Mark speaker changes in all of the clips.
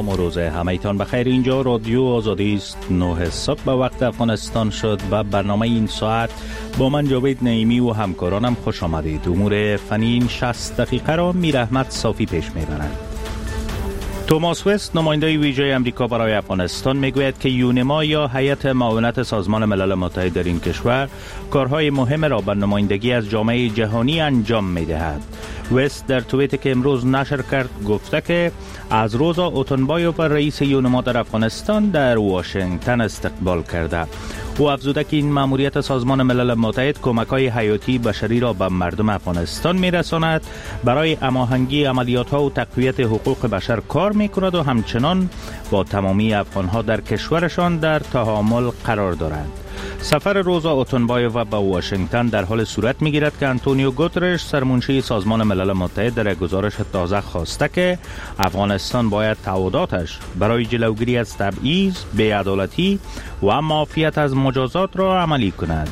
Speaker 1: سلام و روز همه‌تان بخیر. اینجا رادیو آزادی است. 9 صبح به وقت افغانستان شد و برنامه این ساعت با من جاوید نعیمی و همکارانم خوش آمدید. امور فنی این 60 دقیقه را میر احمد صافی پیش میبرند. توماس وست نماینده ویژه امریکا برای افغانستان میگوید که یونما یا هیئت معاونت سازمان ملل متحد در این کشور کارهای مهم را به نمایندگی از جامعه جهانی انجام میدهد. وست در توییتی که امروز نشر کرد گفته که از روزا اوتنبایوف رئیس یونما در افغانستان در واشنگتن استقبال کرده. او افزوده که این مأموریت سازمان ملل متحد کمک‌های حیاتی بشری را به مردم افغانستان می‌رساند، برای هماهنگی عملیات‌ها و تقویت حقوق بشر کار می‌کند و همچنان با تمامی افغان‌ها در کشورشان در تعامل قرار دارد. سفر روزا اوتنبایوف به واشنگتن در حال صورت می‌گیرد که آنتونیو گوترش سرمنشی سازمان ملل متحد در گزارش تازه خواسته که افغانستان باید تعهداتش برای جلوگیری از تبعیض، بی‌عدالتی و معافیت از مجازات را عملی کند.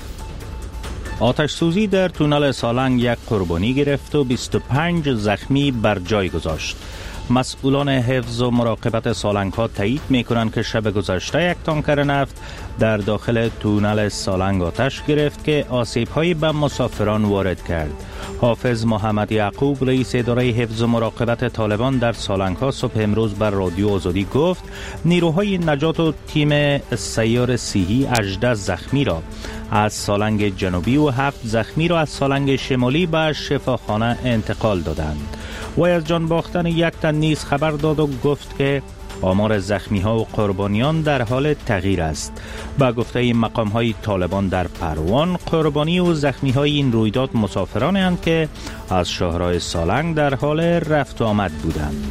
Speaker 1: آتش سوزی در تونل سالنگ یک قربانی گرفت و 25 زخمی بر جای گذاشت. مسئولان حفظ و مراقبت سالنگ ها تایید می کنند که شب گذشته یک تانکر نفت در داخل تونل سالنگ آتش گرفت که آسیب هایی به مسافران وارد کرد. حافظ محمد یعقوب رئیس اداره حفظ و مراقبت طالبان در سالنگ ها صبح امروز بر رادیو آزادی گفت نیروهای نجات و تیم سیار صحی 18 زخمی را از سالنگ جنوبی و 7 زخمی را از سالنگ شمالی به شفاخانه انتقال دادند. و از جان باختن یک تن نیز خبر داد و گفت که آمار زخمی ها و قربانیان در حال تغییر است. با گفته مقام های طالبان در پروان، قربانی و زخمی های این رویداد مسافرانی اند که از شهرهای سالنگ در حال رفت و آمد بودند.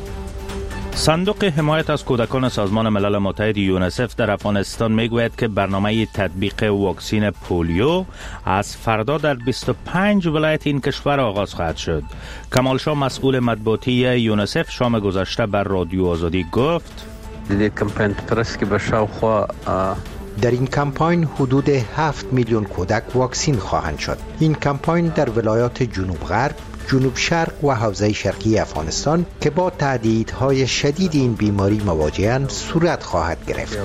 Speaker 1: صندوق حمایت از کودکان سازمان ملل متحد یونسف در افغانستان میگوید که برنامه تطبیق واکسین پولیو از فردا در 25 ولایت این کشور آغاز خواهد شد. کمال شاه مسئول مطبوعاتی یونسف شام گذشته بر رادیو آزادی گفت
Speaker 2: در این کمپاین حدود 7 میلیون کودک واکسین خواهند شد. این کمپاین در ولایات جنوب غرب، جنوب شرق و حوزه شرقی افغانستان که با تهدیدهای شدید این بیماری مواجه‌اند صورت خواهد گرفت.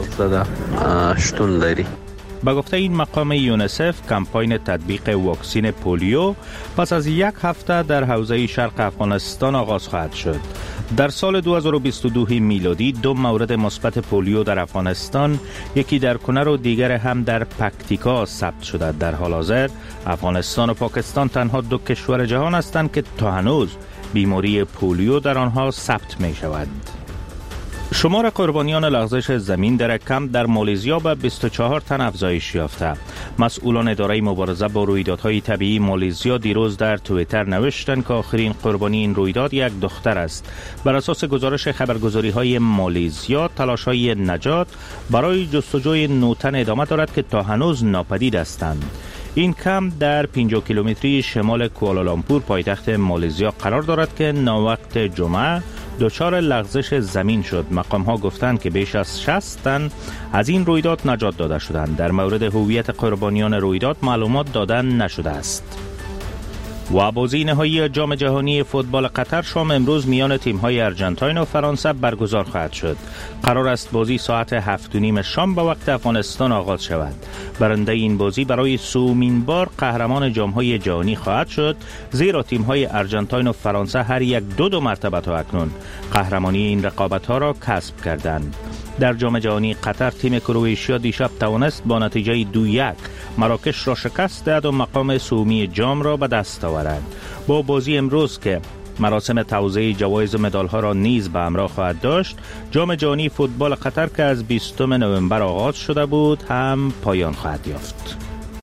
Speaker 1: با گفته این مقام یونسف کمپاین تطبیق واکسین پولیو پس از یک هفته در حوزه شرق افغانستان آغاز خواهد شد. در سال 2022 میلادی 2 مورد مثبت پولیو در افغانستان، یکی در کنر و دیگر هم در پکتیکا ثبت شده. در حال حاضر افغانستان و پاکستان تنها 2 کشور جهان هستند که تا هنوز بیماری پولیو در آنها ثبت می شود. شمار قربانیان لغزش زمین در کمپ در مالزیا به 24 تن افزایش یافته. مسئولان اداره مبارزه با رویدادهای طبیعی مالزیا دیروز در توییتر نوشتند که آخرین قربانی این رویداد یک دختر است. بر اساس گزارش خبرگزاری‌های مالزیا، تلاش‌های نجات برای جستجوی 9 تن ادامه دارد که تا هنوز ناپدید هستند. این کمپ در 50 کیلومتری شمال کوالالامپور پایتخت مالزیا قرار دارد که ناوقت جمعه دچار لغزش زمین شد. مقام ها گفتند که بیش از 60 تن از این رویداد نجات داده شدند. در مورد هویت قربانیان رویداد معلومات دادن نشده است. و بازی نهایی جام جهانی فوتبال قطر شام امروز میان تیم‌های آرژانتین و فرانسه برگزار خواهد شد. قرار است بازی ساعت 7:30 شام به وقت افغانستان آغاز شود. برنده این بازی برای سومین بار قهرمان جام‌های جهانی خواهد شد، زیرا تیم‌های آرژانتین و فرانسه هر یک دو مرتبه تا اکنون قهرمانی این رقابت‌ها را کسب کردند. در جام جهانی قطر تیم کرواتیا دیشب توانست با نتیجه 2-1 مراکش را شکست داد و مقام سومی جام را به دست آورد. با بازی امروز که مراسم توزیع جوایز و مدال‌ها را نیز به همراه خواهد داشت، جام جهانی فوتبال قطر که از 20 نوامبر آغاز شده بود هم پایان خواهد یافت.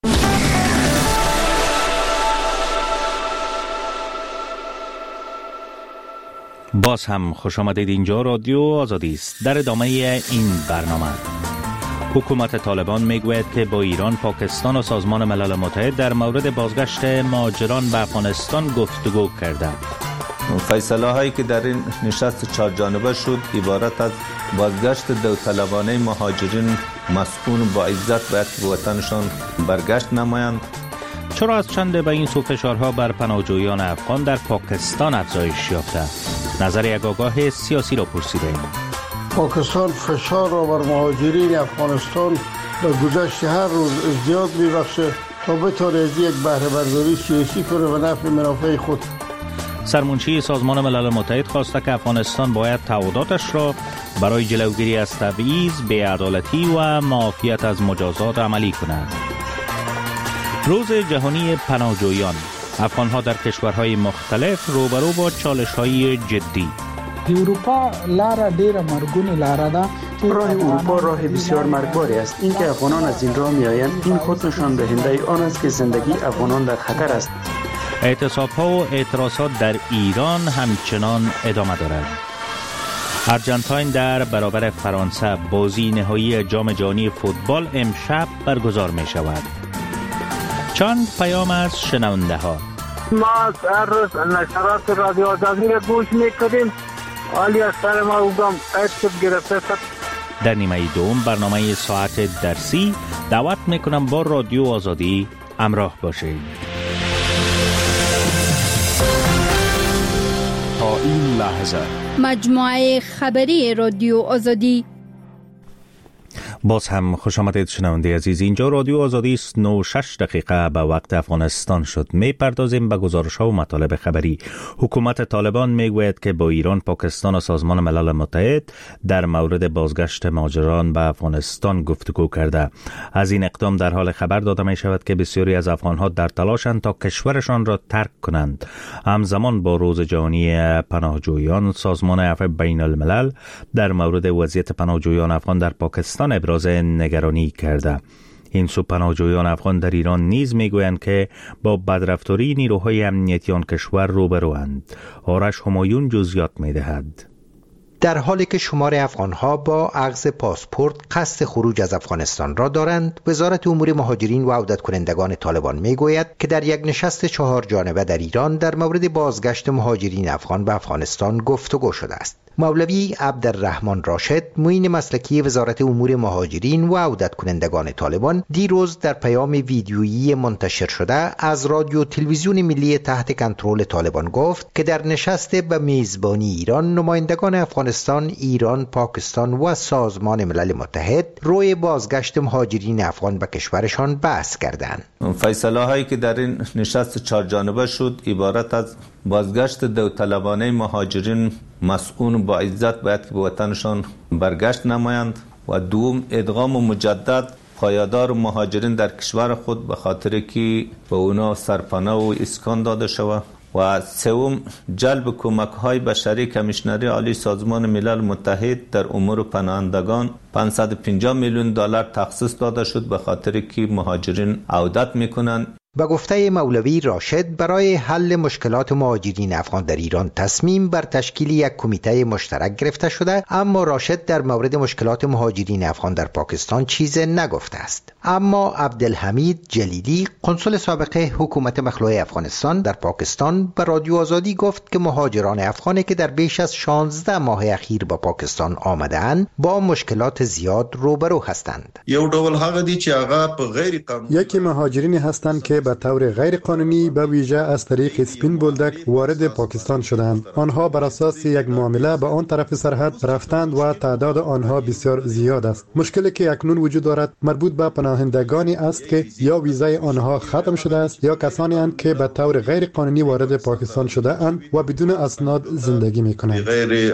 Speaker 1: باز هم خوش آمدید. اینجا رادیو آزادی است. در ادامه این برنامه حکومت طالبان میگوید که با ایران، پاکستان و سازمان ملل متحد در مورد بازگشت مهاجران به افغانستان گفتگو کرده.
Speaker 3: فیصله هایی که در این نشست 4 جانبه شد عبارت از بازگشت داوطلبانه مهاجرین مسئول با عزت باید به وطنشان برگشت نمایند.
Speaker 1: چرا از چند به این سو فشارها بر پناهجویان افغان در پاکستان افزایش یافته؟ نظر یک آگاه سیاسی را پرسیدیم.
Speaker 4: پاکستان فشار را بر مهاجرین افغانستان در گذشت هر روز ازدیاد می‌بخشه تا بتواند از یک بهره برداری سیاسی کنه و نفع منافع خود.
Speaker 1: سرمنشی سازمان ملل متحد خواسته که افغانستان باید تعهداتش را برای جلوگیری از تبعیض، بی‌عدالتی و معافیت از مجازات عملی کند. روز جهانی پناهجویان، افغان‌ها در کشورهای مختلف روبرو با چالش‌های جدی.
Speaker 5: اروپا لاره ډیره مرګونی لاره ده.
Speaker 6: راه اروپا راه بسیار مرگباری است. اینکه افغانان از این راه میآیند این خود نشان دهنده آن است که زندگی افغانان در خطر است.
Speaker 1: اعتصاب‌ها و اعتراضات در ایران همچنان ادامه دارد. ارژانتین در برابر فرانسه بازی نهایی جام جهانی فوتبال امشب برگزار می شود. چند پیام از شنونده ها.
Speaker 7: ما هر روز نشرات رادیو آزادی را گوش میکنیم. حالی از سر ما اوگم قید شد گرفته شد.
Speaker 1: در نیمه دوم برنامه ساعت درسی دعوت میکنم با رادیو آزادی همراه باشید.
Speaker 8: تا این لحظه
Speaker 9: مجموعه خبری رادیو آزادی.
Speaker 1: باز هم خوش آمدید شنونده عزیز. اینجا رادیو آزادی است. 9:06 به وقت افغانستان شد. می پردازیم به گزارش‌ها و مطالب خبری. حکومت طالبان میگوید که با ایران، پاکستان و سازمان ملل متحد در مورد بازگشت مهاجران به افغانستان گفتگو کرده. از این اقدام در حال خبر داده می شود که بسیاری از افغان‌ها در تلاشند تا کشورشان را ترک کنند. همزمان با روز جهانی پناهجویان، سازمان عفو بین الملل در مورد وضعیت پناهجویان افغان در پاکستان ابراز نگرانی کرده. این سو پناهجویان افغان در ایران نیز میگویند که با بدرفتاری نیروهای امنیتی آن کشور روبروند. آرش همایون جزئیات میدهد.
Speaker 2: در حالی که شمار افغان‌ها با اخذ پاسپورت قصد خروج از افغانستان را دارند، وزارت امور مهاجرین و عودت کنندگان طالبان میگوید که در یک نشست 4 جانبه در ایران در مورد بازگشت مهاجرین افغان به افغانستان گفتگو شده است. مولوی عبدالرحمن راشد، معین مسلکی وزارت امور مهاجرین و عودت کنندگان طالبان، دیروز در پیام ویدیویی منتشر شده از رادیو تلویزیون ملی تحت کنترل طالبان گفت که در نشست به میزبانی ایران، نمایندگان افغانستان، ایران، پاکستان و سازمان ملل متحد روی بازگشت مهاجرین افغان به کشورشان بحث کردند.
Speaker 3: فیصله هایی که در این نشست 4 جانبه شد عبارت از بازگشت داوطلبانه مهاجرین مسئول با عزت باید که به وطنشان برگشت نمایند و دوم ادغام و مجدد پایدار مهاجرین در کشور خود به خاطر که به اونا سرپناه و اسکان داده شود و سوم جلب کمک‌های بشری. کمیشنری عالی سازمان ملل متحد در امور پناهندگان 550 میلیون دلار تخصیص داده شد به خاطر که مهاجرین عودت میکنند.
Speaker 2: به گفته مولوی راشد، برای حل مشکلات مهاجرین افغان در ایران تصمیم بر تشکیل یک کمیته مشترک گرفته شده، اما راشد در مورد مشکلات مهاجرین افغان در پاکستان چیز نگفته است. اما عبدالحمید جلیلی، قنصل سابق حکومت مخلوع افغانستان در پاکستان، به رادیو آزادی گفت که مهاجران افغانی که در بیش از 16 ماه اخیر به پاکستان آمده‌اند با مشکلات زیاد روبرو هستند.
Speaker 10: یکی مهاجرین هستند که به طور غیر قانونی به ویژه از طریق سپین بولدک وارد پاکستان شدند. آنها بر اساس یک معامله به آن طرف سرحد رفتند و تعداد آنها بسیار زیاد است. مشکلی که اکنون وجود دارد مربوط به پناهندگانی است که یا ویزای آنها ختم شده است یا کسانی اند که به طور غیر قانونی وارد پاکستان شده اند و بدون اسناد زندگی می‌کنند.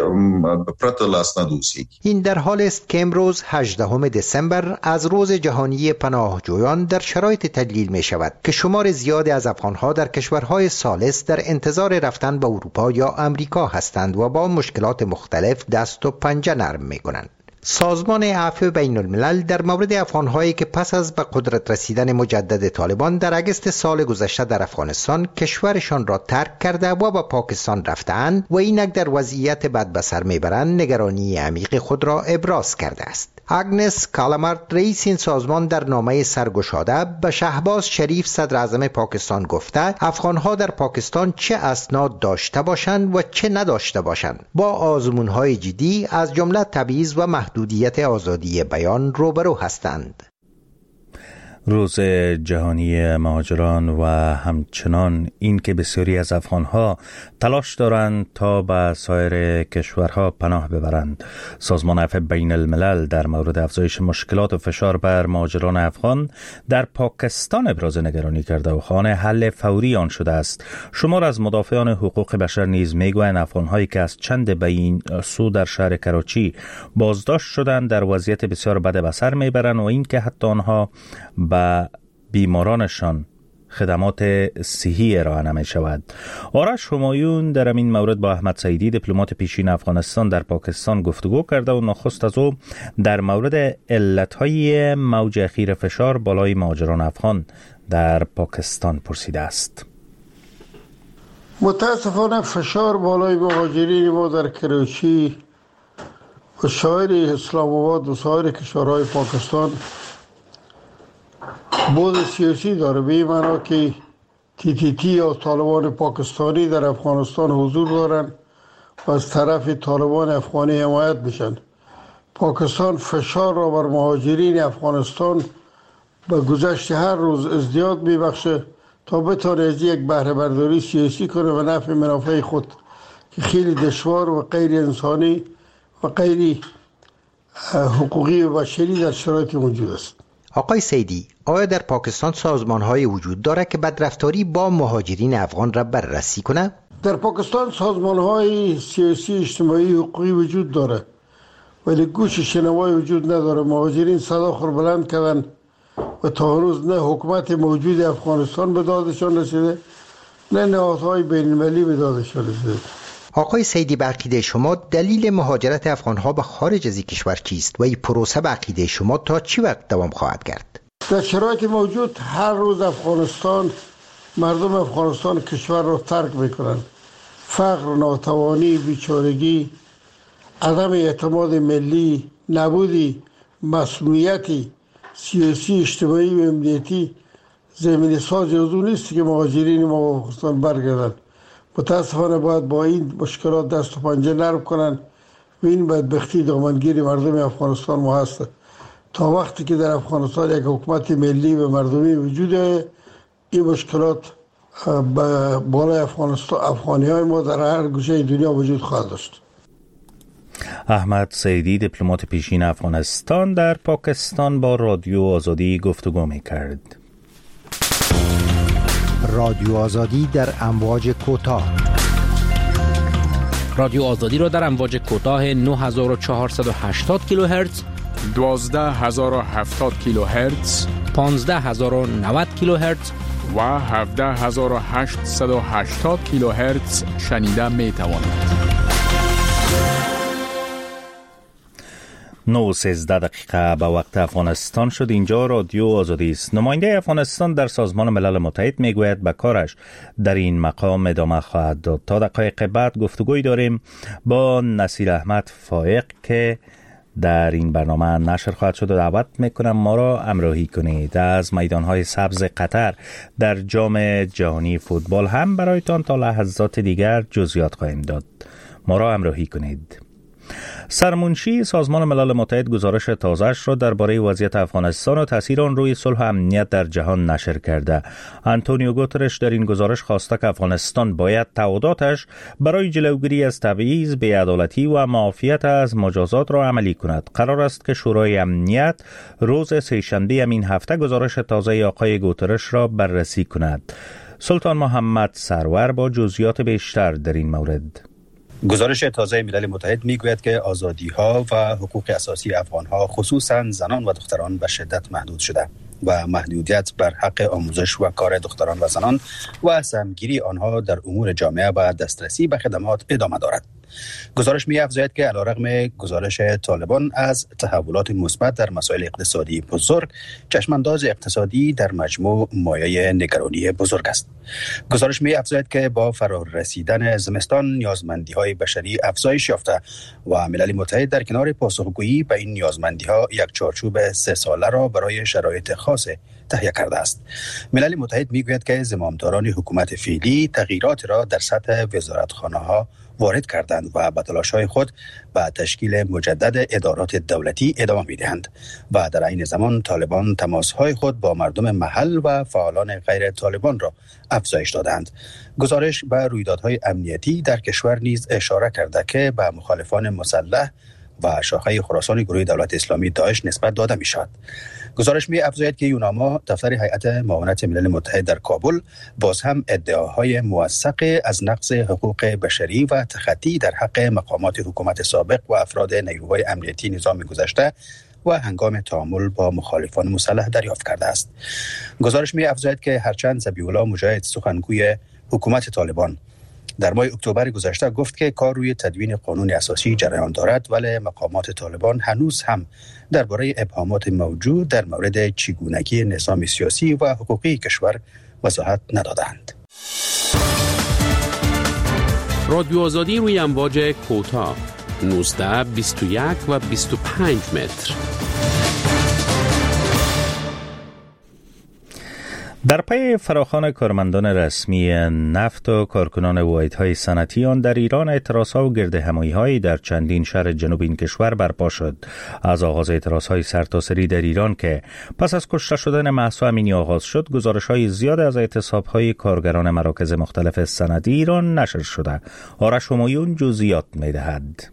Speaker 2: این در حال است که امروز 18 دسامبر از روز جهانی پناهجویان در شرایط تجلیل می شود که شمار زیادی از افغان‌ها در کشورهای ثالث در انتظار رفتن به اروپا یا امریکا هستند و با مشکلات مختلف دست و پنجه نرم می‌کنند. سازمان عفو بین الملل در مورد افغان‌هایی که پس از به قدرت رسیدن مجدد طالبان در اگست سال گذشته در افغانستان کشورشان را ترک کرده و به پاکستان رفتند و اینک در وضعیت بد به سر میبرند، نگرانی عمیق خود را ابراز کرده است. اگنس کالامارت، رئیس این سازمان، در نامه سرگشاده به شهباز شریف صدر اعظم پاکستان گفته افغان‌ها در پاکستان چه اسناد داشته باشند و چه نداشته باشند با آزمون‌های جدی از جمله تبعیض و محدودیت آزادی بیان روبرو هستند.
Speaker 1: روز جهانی مهاجران و همچنان این که بسیاری از افغانها تلاش دارند تا به سایر کشورها پناه ببرند. سازمان عفو بین الملل در مورد افزایش مشکلات و فشار بر مهاجران افغان در پاکستان ابراز نگرانی کرده و خواهان حل فوری آن شده است. شمار از مدافعان حقوق بشر نیز میگویند افغانهایی که از چند به این سو در شهر کراچی بازداشت شدند در وضعیت بسیار بد به سر میبرند و این که حتی آنها به بیمارانشان خدمات صحی ارائه نمی شود. آرش همایون در این مورد با احمد سعیدی دیپلمات پیشین افغانستان در پاکستان گفتگو کرده و نخست از او در مورد علتهای موج اخیر فشار بالای مهاجران افغان در پاکستان پرسیده است.
Speaker 4: متاسفانه فشار بالای مهاجرین ما در کراچی و شهر اسلام آباد و سایر کشورهای پاکستان بود سیاسی داره، به این معنا که TTT یا طالبان پاکستانی در افغانستان حضور دارن و از طرف طالبان افغانی حمایت میشن. پاکستان فشار را بر مهاجرین افغانستان به گذشت هر روز ازدیاد میبخشه تا بتونه از یک بهره برداری سیاسی کنه و نفع منافع خود که خیلی دشوار و غیر انسانی و غیر حقوقی و بشری در شرایط موجود است.
Speaker 2: آقای سیدی، آیا در پاکستان سازمان‌های وجود دارد که بدرفتاری با مهاجرین افغان را بررسی کنه؟
Speaker 4: در پاکستان سازمان‌های سیاسی، اجتماعی، حقوقی وجود داره ولی گوش شنوایی وجود نداره. مهاجرین صدا خور بلند کردن و تا هنوز نه حکومت موجود افغانستان به دادشان رسیده نه نهادهای بین‌المللی به دادشان رسیده.
Speaker 2: آقای سیدی، به عقیده شما دلیل مهاجرت افغانها به خارج از این کشور چیست و این پروسه به عقیده شما تا چی وقت دوام خواهد کرد؟
Speaker 4: در شرایط موجود هر روز مردم افغانستان کشور را ترک میکنن. فقر، ناتوانی، بیچارگی، عدم اعتماد ملی، نبودی مسئولیتی سیاسی، اجتماعی و امنیتی زمین سازی از اون نیست که مهاجرین ما به افغانستان برگردن. متاسفانه باید با این مشکلات دست و پنجه نرم کنن و این بدبختی دامنگیر مردم افغانستان ما هست. تا وقتی که در افغانستان یک حکومت ملی و مردمی وجوده، این مشکلات بالای افغانی های ما در هر گوشه دنیا وجود خواهد داشت.
Speaker 1: احمد سعیدی دیپلمات پیشین افغانستان در پاکستان با رادیو آزادی گفتگو می‌کرد.
Speaker 2: رادیو آزادی در امواج کوتاه.
Speaker 8: رادیو آزادی را در امواج کوتاه 9480 کیلوهرتز،
Speaker 11: 12070 کیلوهرتز،
Speaker 8: 15090 کیلوهرتز
Speaker 11: و 17880 کیلوهرتز شنیده می توانید.
Speaker 1: 9:13 به وقت افغانستان شد. اینجا رادیو آزادی است. نماینده افغانستان در سازمان ملل متحد میگوید به کارش در این مقام ادامه خواهد داد. تا دقایق بعد گفتگوی داریم با نصیر احمد فائق که در این برنامه نشر خواهد شد و دعوت میکنم ما را همراهی کنید. از میدانهای سبز قطر در جام جهانی فوتبال هم برایتان تا لحظات دیگر جزئیات خواهیم داد. ما را همراهی کنید. سرمنشی سازمان ملل متحد گزارش تازه‌اش را درباره وضعیت افغانستان و تاثیر آن روی صلح و امنیت در جهان نشر کرده. آنتونیو گوترش در این گزارش خواسته که افغانستان باید تعهداتش برای جلوگیری از تبعیض، بی‌عدالتی و معافیت از مجازات را عملی کند. قرار است که شورای امنیت روز سه‌شنبه این هفته گزارش تازه آقای گوترش را بررسی کند. سلطان محمد سرور با جزئیات بیشتر در این مورد.
Speaker 12: گزارش تازه ملل متحد میگوید که آزادی‌ها و حقوق اساسی افغان‌ها خصوصاً زنان و دختران به شدت محدود شده و محدودیت بر حق آموزش و کار دختران و زنان و سهمگیری آنها در امور جامعه و دسترسی به خدمات ادامه دارد. گزارش می‌افزاید که علیرغم گزارش طالبان از تحولات مثبت در مسائل اقتصادی بزرگ، چشمانداز اقتصادی در مجموع مایه نگرانی بزرگ است. گزارش می‌افزاید که با فرارسیدن زمستان نیازمندی‌های بشری افزایش یافته و ملل متحد در کنار پاسخگویی به این نیازمندی‌ها یک چارچوب 3 ساله را برای شرایط خاص تهیه کرده است. ملل متحد میگوید که زمامداران حکومت فعلی تغییرات را در سطح وزارتخانه‌ها وارد کردند و به تلاش‌های خود به تشکیل مجدد ادارات دولتی ادامه می‌دهند و در عین زمان طالبان تماس‌های خود با مردم محل و فعالان غیر طالبان را افزایش دادند. گزارش به رویدادهای امنیتی در کشور نیز اشاره کرده که به مخالفان مسلح و شاخه خراسان گروه دولت اسلامی داعش نسبت داده می‌شود. گزارش می‌افزاید که یوناما دفتر هیئت معاونت ملل متحد در کابل باز هم ادعاهای موثق از نقض حقوق بشری و تخطی در حق مقامات حکومت سابق و افراد نیروهای امنیتی نظام گذشته و هنگام تعامل با مخالفان مسلح دریافت کرده است. گزارش می‌افزاید که هرچند ذبیح الله مجاهد سخنگوی حکومت طالبان در ماه اکتبر گذشته گفت که کار روی تدوین قانون اساسی جریان دارد، ولی مقامات طالبان هنوز هم درباره ابهامات موجود در مورد چگونگی نظام سیاسی و حقوقی کشور وضاحت ندادند.
Speaker 13: رادیو آزادی روی امواج کوتاه 19 21 و 25 متر.
Speaker 1: در پی فراخوان کارمندان رسمی نفت و کارکنان واحدهای صنعتی آن در ایران اعتراضها و گردهمایی‌هایی در چندین شهر جنوب این کشور برپا شد. از آغاز اعتراضهای سرتاسری در ایران که پس از کشته شدن مهسا امینی آغاز شد، گزارش‌های زیاد از اعتصاب‌های کارگران مراکز مختلف صنعتی ایران نشر شده. آرش همایون جزئیات می‌دهد.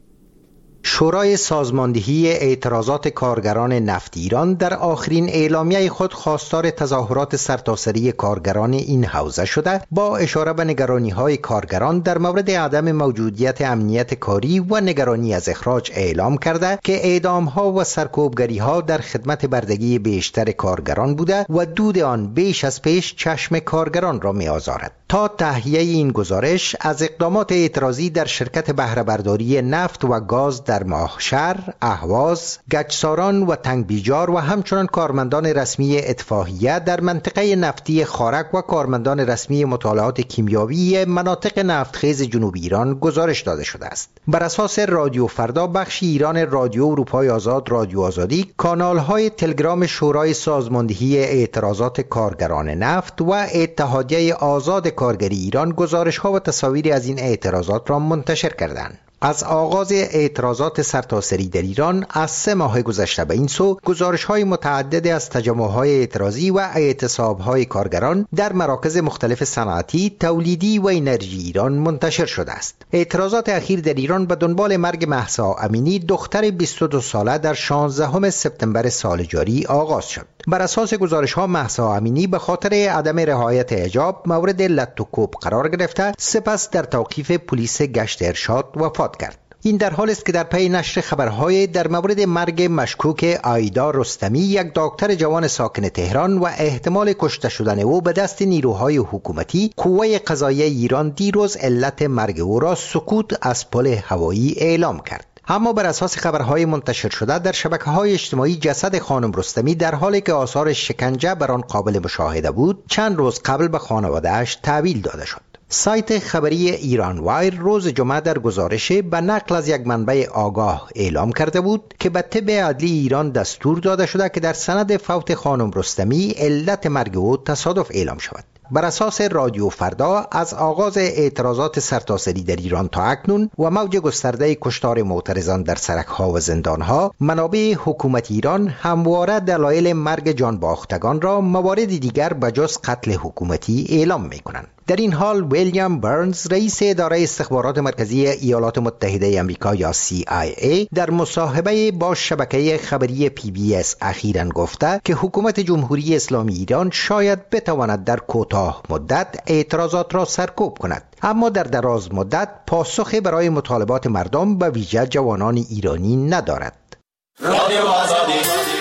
Speaker 2: شورای سازماندهی اعتراضات کارگران نفت ایران در آخرین اعلامیه خود خواستار تظاهرات سرتاسری کارگران این حوزه شده، با اشاره به نگرانی‌های کارگران در مورد عدم موجودیت امنیت کاری و نگرانی از اخراج اعلام کرده که اعدام‌ها و سرکوبگری‌ها در خدمت بردگی بیشتر کارگران بوده و دود آن بیش از پیش چشم کارگران را می‌آزارد. تا تهیه این گزارش از اقدامات اعتراضی در شرکت بهره برداری نفت و گاز در ماهشهر، اهواز، گچساران و تنگ بیجار و همچنان کارمندان رسمی اتفاقیه در منطقه نفتی خارک و کارمندان رسمی مطالعات کیمیاوی مناطق نفتخیز جنوب ایران گزارش داده شده است. بر اساس رادیو فردا، بخش ایران رادیو اروپای آزاد، رادیو آزادی، کانال‌های تلگرام شورای سازماندهی اعتراضات کارگران نفت و اتحادیه آزاد کارگری ایران گزارش‌ها و تصاویری از این اعتراضات را منتشر کردند. از آغاز اعتراضات سرتاسری در ایران از 3 ماه گذشته به این سو، گزارش‌های متعدد از تجمع‌های اعتراضی و اعتصاب‌های کارگران در مراکز مختلف صنعتی، تولیدی و انرژی ایران منتشر شده است. اعتراضات اخیر در ایران به دنبال مرگ مهسا امینی، دختر 22 ساله، در 16 سپتامبر سال جاری آغاز شد. بر اساس گزارش‌ها، مهسا امینی به خاطر عدم رعایت حجاب مورد لط و کوب قرار گرفته، سپس در توقیف پلیس گشت ارشاد وفات کرد. این در حالی است که در پی نشر خبرهای در مورد مرگ مشکوک آیدا رستمی، یک دکتر جوان ساکن تهران، و احتمال کشته شدن او به دست نیروهای حکومتی، قوه قضاییه ایران دیروز علت مرگ او را سقوط از پل هوایی اعلام کرد. اما بر اساس خبرهای منتشر شده در شبکه‌های اجتماعی، جسد خانم رستمی در حالی که آثار شکنجه بر آن قابل مشاهده بود، چند روز قبل به خانواده‌اش تحویل داده شد. سایت خبری ایران وایر روز جمعه در گزارش به نقل از یک منبع آگاه اعلام کرده بود که به طب عدلی ایران دستور داده شده که در سند فوت خانم رستمی علت مرگ او تصادف اعلام شود. بر اساس رادیو فردا، از آغاز اعتراضات سرتاسری در ایران تا اکنون و موج گسترده کشتار معترضان در سرک‌ها و زندان‌ها، منابع حکومت ایران همواره دلایل مرگ جانباختگان را موارد دیگر بجز قتل حکومتی اعلام می‌کنند. در این حال ویلیام برنز، رئیس اداره استخبارات مرکزی ایالات متحده آمریکا یا CIA، در مصاحبه با شبکه خبری PBS اخیراً گفته که حکومت جمهوری اسلامی ایران شاید بتواند در کوتاه مدت اعتراضات را سرکوب کند، اما در دراز مدت پاسخی برای مطالبات مردم به ویژه جوانان ایرانی ندارد. رادیو آزادی.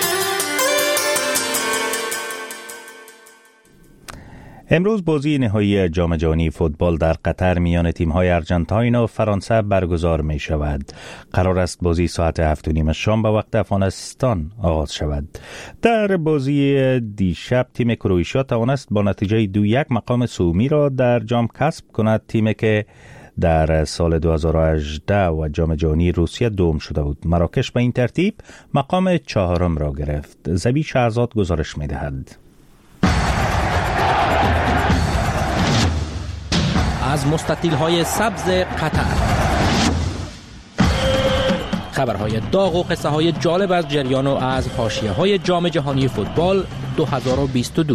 Speaker 1: امروز بازی نهایی جام جهانی فوتبال در قطر میان تیم‌های آرژانتین و فرانسه برگزار می شود. قرار است بازی ساعت 7:30 شام به وقت افغانستان آغاز شود. در بازی دیشب تیم کرواتیا توانست با نتیجه 2-1 مقام سومی را در جام کسب کند. تیمی که در سال 2018 و جام جهانی روسیه دوم شده بود. مراکش به این ترتیب مقام 4 را گرفت. زبی شهرزاد گزارش می دهد.
Speaker 8: از مستطیل‌های سبز قطر. خبرهای داغ و قصه های جالب از جریان و از حاشیه های جام جهانی فوتبال 2022.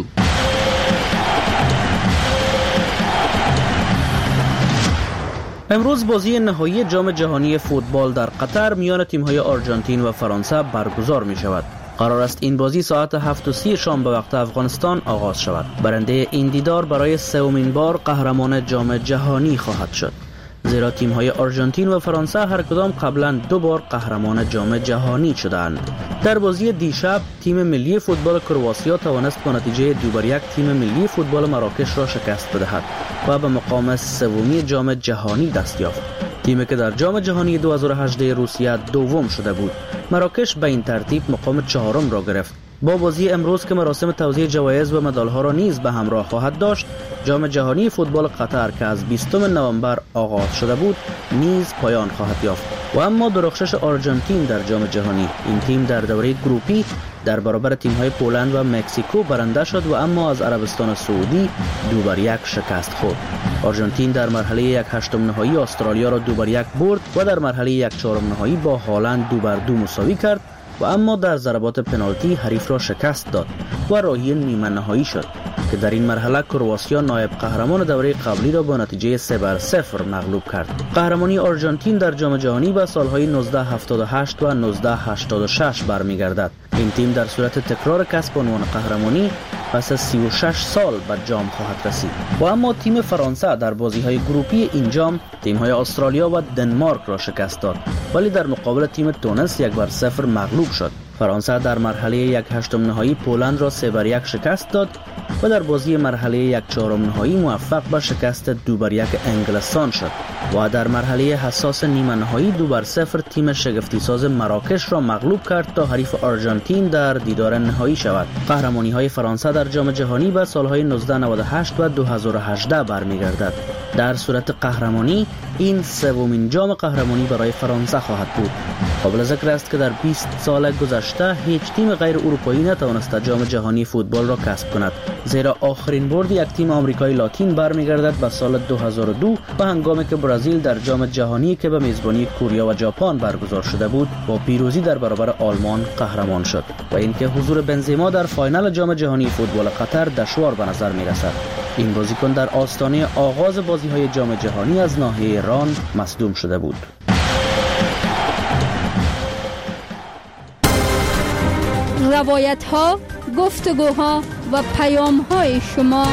Speaker 8: امروز بازی نهایی جام جهانی فوتبال در قطر میان تیم‌های آرژانتین و فرانسه برگزار می شود. قرار است این بازی ساعت 7:30 شام به وقت افغانستان آغاز شود. برنده این دیدار برای سومین بار قهرمان جام جهانی خواهد شد، زیرا تیم‌های آرژانتین و فرانسه هر کدام قبلا 2 بار قهرمان جام جهانی شدند. در بازی دیشب تیم ملی فوتبال کرواتیا توانست با نتیجه 2-1 تیم ملی فوتبال مراکش را شکست بدهد و به مقام سومی جام جهانی دست یافت. تیمی که در جام جهانی 2018 روسیه دوم شده بود، مراکش به این ترتیب مقام 4م را گرفت. با بازی امروز که مراسم توزیع جوایز و مدال‌ها را نیز به همراه خواهد داشت، جام جهانی فوتبال قطر که از 20 نوامبر آغاز شده بود نیز پایان خواهد یافت. و اما درخشش آرژانتین در جام جهانی، این تیم در دوره گروپی در برابر تیم‌های پولند و مکزیکو برنده شد و اما از عربستان سعودی 2-1 شکست خورد. آرژانتین در مرحله 1/8 نهایی استرالیا را 2-1 برد و در مرحله 1/4 نهایی با هالند 2-2 مساوی کرد و اما در ضربات پنالتی حریف را شکست داد و راهی نیمه نهایی شد که در این مرحله کرواتیا نایب قهرمان دوره قبلی را با نتیجه 3-0 مغلوب کرد. قهرمانی آرژانتین در جام جهانی به سالهای 1978 و 1986 برمیگردد. این تیم در صورت تکرار کسب عنوان قهرمانی پس از 36 سال به جام خواهد رسید. و اما تیم فرانسه در بازی‌های گروپی این جام تیم‌های استرالیا و دنمارک را شکست داد، ولی در مقابل تیم تونس 1-0 مغلوب شد. فرانسه در مرحله 1/8 نهایی پولند را 3-1 شکست داد و در بازی مرحله 1/4 نهایی موفق به شکست 2-1 انگلستان شد و در مرحله حساس نیمه نهایی 2-0 تیم شگفتی ساز مراکش را مغلوب کرد تا حریف آرژانتین در دیدار نهایی شود. قهرمانی های فرانسه در جام جهانی به سالهای 1998 و 2018 برمیگردد. در صورت قهرمانی این سومین جام قهرمانی برای فرانسه خواهد بود. قابل ذکر است که در 20 سال گذشته هیچ تیم غیر اروپایی نتوانسته جام جهانی فوتبال را کسب کند، زیرا آخرین برد یک تیم آمریکای لاتین برمیگردد به سال 2002 و هنگامی که برزیل در جام جهانی که به میزبانی کره و ژاپن برگزار شده بود با پیروزی در برابر آلمان قهرمان شد و اینکه حضور بنزما در فاینال جام جهانی فوتبال قطر دشوار به نظر میرسد. این بازیکن در آستانه آغاز بازی‌های جام جهانی از ناحیه ایران مصدوم شده بود.
Speaker 9: روایت‌ها، گفتگوها و پیام‌های شما.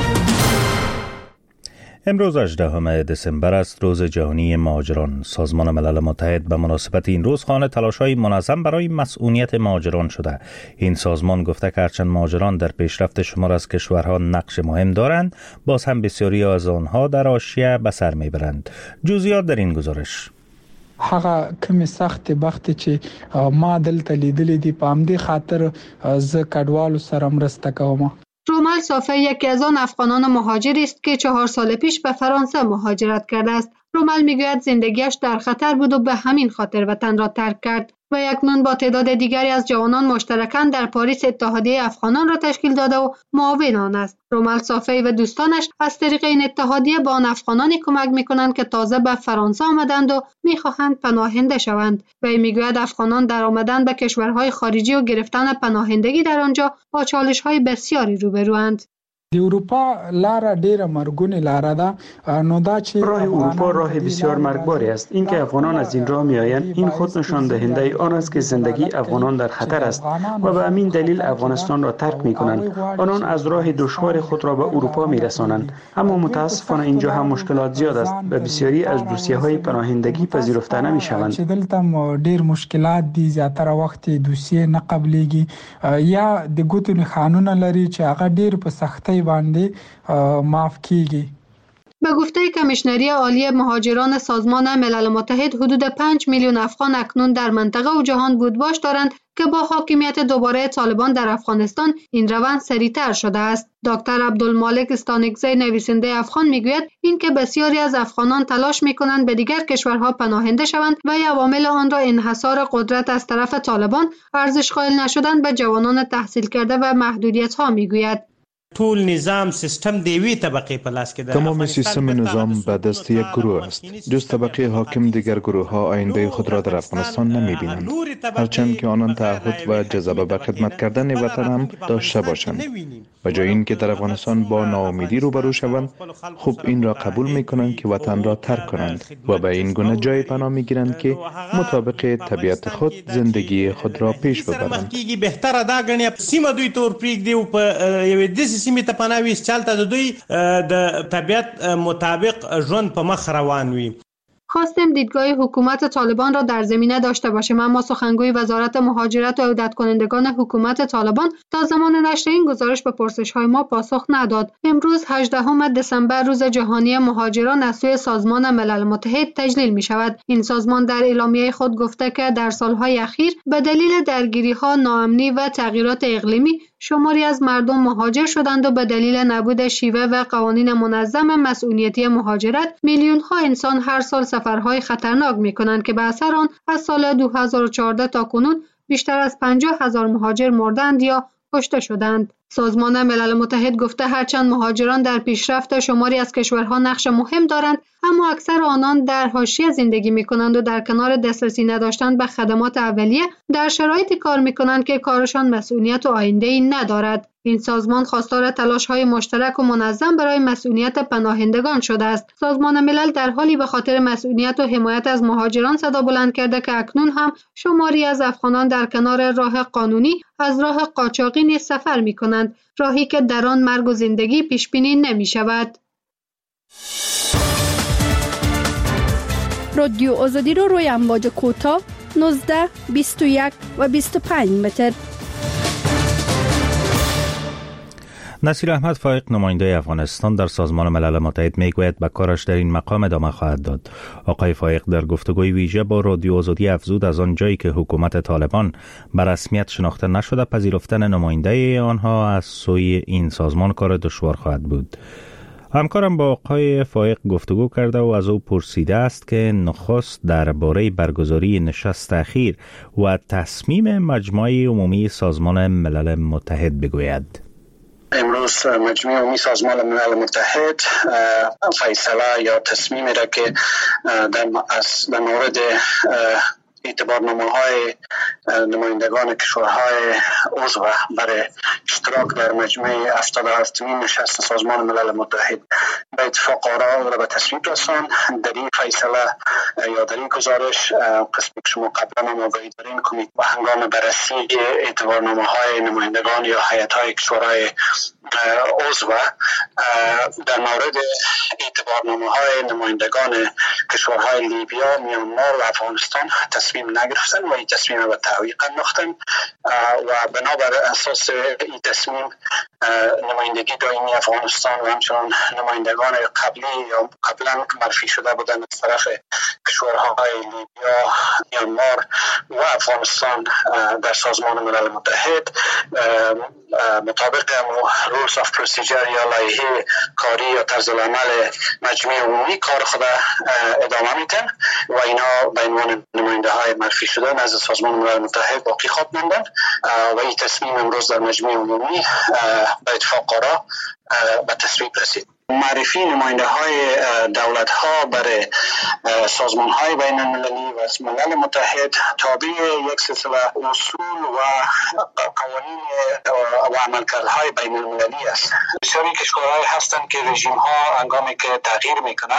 Speaker 1: امروز 18 دسامبر است، روز جهانی مهاجران. سازمان ملل متحد به مناسبت این روز خوان تلاش‌های منظم برای مسئولیت مهاجران شده. این سازمان گفته که هرچند مهاجران در پیشرفت شمار از کشورها نقش مهم دارند، باز هم بسیاری از آنها در حاشیه به سر میبرند. جزئیات در این گزارش.
Speaker 5: هغه کمی سخت بخت چې ما دلته لیدلې دي په همدې خاطر زه کډوالو سره مرسته کوم.
Speaker 14: رومل صافی یکی از آن افغانان مهاجری است که 4 سال پیش به فرانسه مهاجرت کرده است. رومل میگوید زندگیش در خطر بود و به همین خاطر وطن را ترک کرد و اکنون با تعداد دیگری از جوانان مشترکاً در پاریس اتحادیه افغانان را تشکیل داده و معاون آن است. رومل صافی و دوستانش از طریق این اتحادیه با آن افغانانی کمک میکنند که تازه به فرانسه آمدند و میخواهند پناهنده شوند. وی میگوید افغانان در آمدن به کشورهای خارجی و گرفتن پناهندگی در آنجا با چالش‌های بسیاری روبروند.
Speaker 5: اروپا لاره ډیره مرګونې لاره ده، نو دا چې
Speaker 6: راه اروپا راه بسیار مرگباری است. اینکه افغانان از این راه میآیند این خود نشان دهنده آن است که زندگی افغانان در خطر است و به همین دلیل افغانستان را ترک میکنند. آنان از راه دشوار خود را به اروپا میرسانند، اما متاسفانه اینجا هم مشکلات زیاد است و بسیاری از دوسیه‌های پناهندگی پذیرفته نمیشوند.
Speaker 5: چې دلته ډیر مشکلات دي، زیاتره وخت دوسیه نه قبليږي یا د ګوتو قانون لري چې هغه ډیر په سختۍ باندې معاف کیږي.
Speaker 14: به گفته کمیشنری عالی مهاجران سازمان ملل متحد حدود 5 میلیون افغان اکنون در منطقه و جهان بودباش دارند که با حاکمیت دوباره طالبان در افغانستان این روند سریعتر شده است. دکتر عبدالمالک استانکزی نویسنده افغان میگوید اینکه بسیاری از افغانان تلاش میکنند به دیگر کشورها پناهنده شوند و عوامل آن را انحصار قدرت از طرف طالبان، ارزش قائل نشدن به جوانان تحصیل کرده و محدودیت ها میگوید.
Speaker 15: طول نظام سیستم دیوی طبقه پلاس که
Speaker 16: تمام سیستم نظام به دست یک گروه است. جز طبقه حاکم دیگر گروه ها آینده خود را در افغانستان نمی بینند، هرچند که آنان تعهد و جذبه به خدمت کردن وطن هم داشته باشند. و جای این که در افغانستان با ناامیدی روبرو شوند، خوب این را قبول می کنند که وطن را ترک کنند و به این گونه جای پناه می گیرند که مطابق طبیعت خود زندگی خود را پیش ببرند.
Speaker 15: بهتره دا غنی سیمه دوی تور پریک دی په یوه د سیمه ته پناوي چالت د دوی د طبیعت مطابق ژوند په مخ روان وي.
Speaker 14: خواستیم دیدگاه حکومت طالبان را در زمینه داشته باشیم، اما سخنگوی وزارت مهاجرت و عودت کنندگان حکومت طالبان تا زمان نشر این گزارش به پرسش‌های ما پاسخ نداد. امروز 18 دسامبر روز جهانی مهاجران از سوی سازمان ملل متحد تجلیل می شود. این سازمان در اعلامیه خود گفته که در سالهای اخیر به دلیل درگیری‌ها، ناامنی و تغییرات اقلیمی شماری از مردم مهاجر شدند و به دلیل نبود شیوه و قوانین منظم مسئولیتی مهاجرت میلیون‌ها انسان هر سال سفرهای خطرناک می‌کنند که به اثر آن از سال 2014 تا کنون بیشتر از 50,000 مهاجر مردند یا کشته شدند. سازمان ملل متحد گفته هرچند مهاجران در پیشرفت شماری از کشورها نقش مهم دارند، اما اکثر آنان در حاشیه زندگی می‌کنند و در کنار دسترسی نداشتن به خدمات اولیه در شرایطی کار می‌کنند که کارشان مسئولیت و آینده‌ای ندارد. این سازمان خواستار تلاش‌های مشترک و منظم برای مسئولیت پناهندگان شده است. سازمان ملل در حالی به خاطر مسئولیت و حمایت از مهاجران صدا بلند کرده که اکنون هم شماری از افغانان در کنار راه قانونی از راه قاچاقی نیز سفر می‌کنند، راهی که در آن مرگ و زندگی پیش بینی نمی‌شود.
Speaker 9: رادیو آزادی رو روی امواج کوتاه 19, 21 و 25 متر.
Speaker 1: نصیر احمد فائق نماینده افغانستان در سازمان ملل متحد میگوید به کارش در این مقام ادامه خواهد داد. آقای فائق در گفتگوی ویژه با رادیو آزادی افزود از آن جایی که حکومت طالبان به رسمیت شناخته نشده، پذیرفتن نماینده آنها از سوی این سازمان کار دشوار خواهد بود. همکارم با آقای فائق گفتگو کرده و از او پرسیده است که نخست درباره برگزاری نشست اخیر و تصمیم مجمع عمومی سازمان ملل متحد بگوید.
Speaker 17: امروز مجمع عمومی سازمان ملل متحد فیصله یا تصمیمی را که در مورد اعتبارنامه‌های نمایندگان کشورهای عضو برای اشتراک در مجمع 77مین نشست سازمان ملل متحد به اتفاق آرا و به تصویب رساند. در این فیصله یا در این گزارش قسمی که شما قبلا هم آگاهی دارین کمیته به هنگام بررسی اعتبارنامه‌های نمایندگان یا هیئت‌های کشورهای عضو در مورد اعتبارنامه‌های نمایندگان کشورهای لیبیا، میانمار و افغانستان تصمیم نگرفتن و این تصمیم به تعویق انداختن و بنابر اساس این تصمیم نمایندگی دائمی افغانستان و همچنان نمایندگان قبلی یا قبلا معرفی شده بودن از طرف کشورهای لیبیا، میانمار و افغانستان در سازمان ملل متحد مطابق رولز آف پروسیجر یا لایحه کاری یا طرز العمل مجمع عمومی کار خود ادامه میدن و اینا به عنوان نماینده های معرفی شده نزد سازمان ملل متحد باقی خواهد ماندن و این تصمیم امروز در مجمع عمومی به اتفاق آرا به تصویب رسید. معرفی نماینده های دولت ها برای سازمان های بین المللی و ملل متحد تابع یک سلسله اصول و قوانین و عملکردهای بین المللی است. بسیاری کشورهای هستند که رژیم ها هنگامی که تغییر میکنه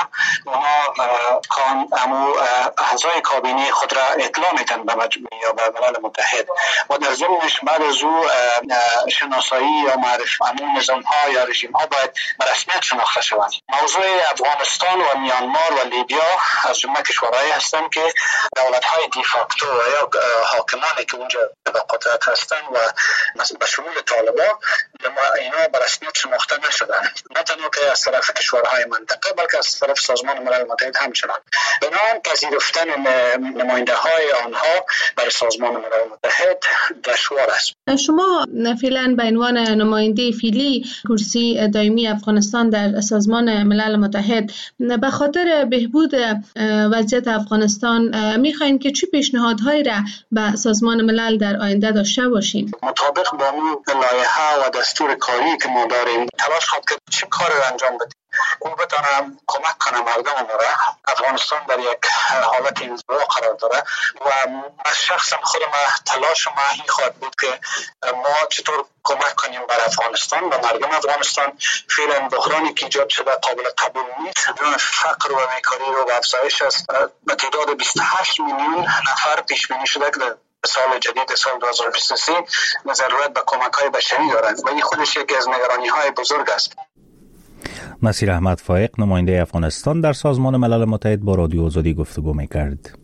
Speaker 17: اونا اعضای کابینه خود را اطلاع میدن به مجمع یا به ملل متحد و در ضمنش بعد از او شناسایی یا معرفی نظام ها یا رژیم ها باید به رسمیت شناخته شوند. موضوع افغانستان و میانمار و لیبیا از جمله کشورهایی هستند که دولت‌های دیفاکتو و یا حاکمانی که اونجا به قدرت هستند و به شمول طالبان اینا به رسمیت شناخته نشدند، نه تنها که از طرف کشورهای منطقه بلکه از طرف سازمان ملل متحد همچنان. بنابراین پذیرفتن نماینده های آنها برای سازمان ملل متحد دشوار است.
Speaker 18: شما فعلا به عنوان نماینده فعلی کرسی دائمی افغانستان در
Speaker 14: در سازمان ملل متحد به خاطر بهبود وضعیت افغانستان میخواین که چه پیشنهادهایی را به سازمان ملل در آینده داشته باشین؟
Speaker 17: مطابق با اون لایحه و دستور کاری که ما داریم تلاش خواهد کرد چه کار را انجام بدیم او بتانم کمک کنه مردم ما را. افغانستان در یک حالت انزوا قرار داره و از شخصا خودم تلاش ما این خواهد بود که ما چطور کمک کنیم بر افغانستان و مردم افغانستان. فعلا بحرانی که ایجاد شده قابل قبول نیست. فقر و بیکاری رو به افزایش است. به تعداد 28 میلیون نفر پیش بینی شده که سال جدید سال 2023 ضرورت به کمک‌های بشری دارند و این خودش یکی از نگرانی‌های بزرگ است.
Speaker 1: نصیر احمد فائق نماینده افغانستان در سازمان ملل متحد با رادیو آزادی گفتگو می‌کرد.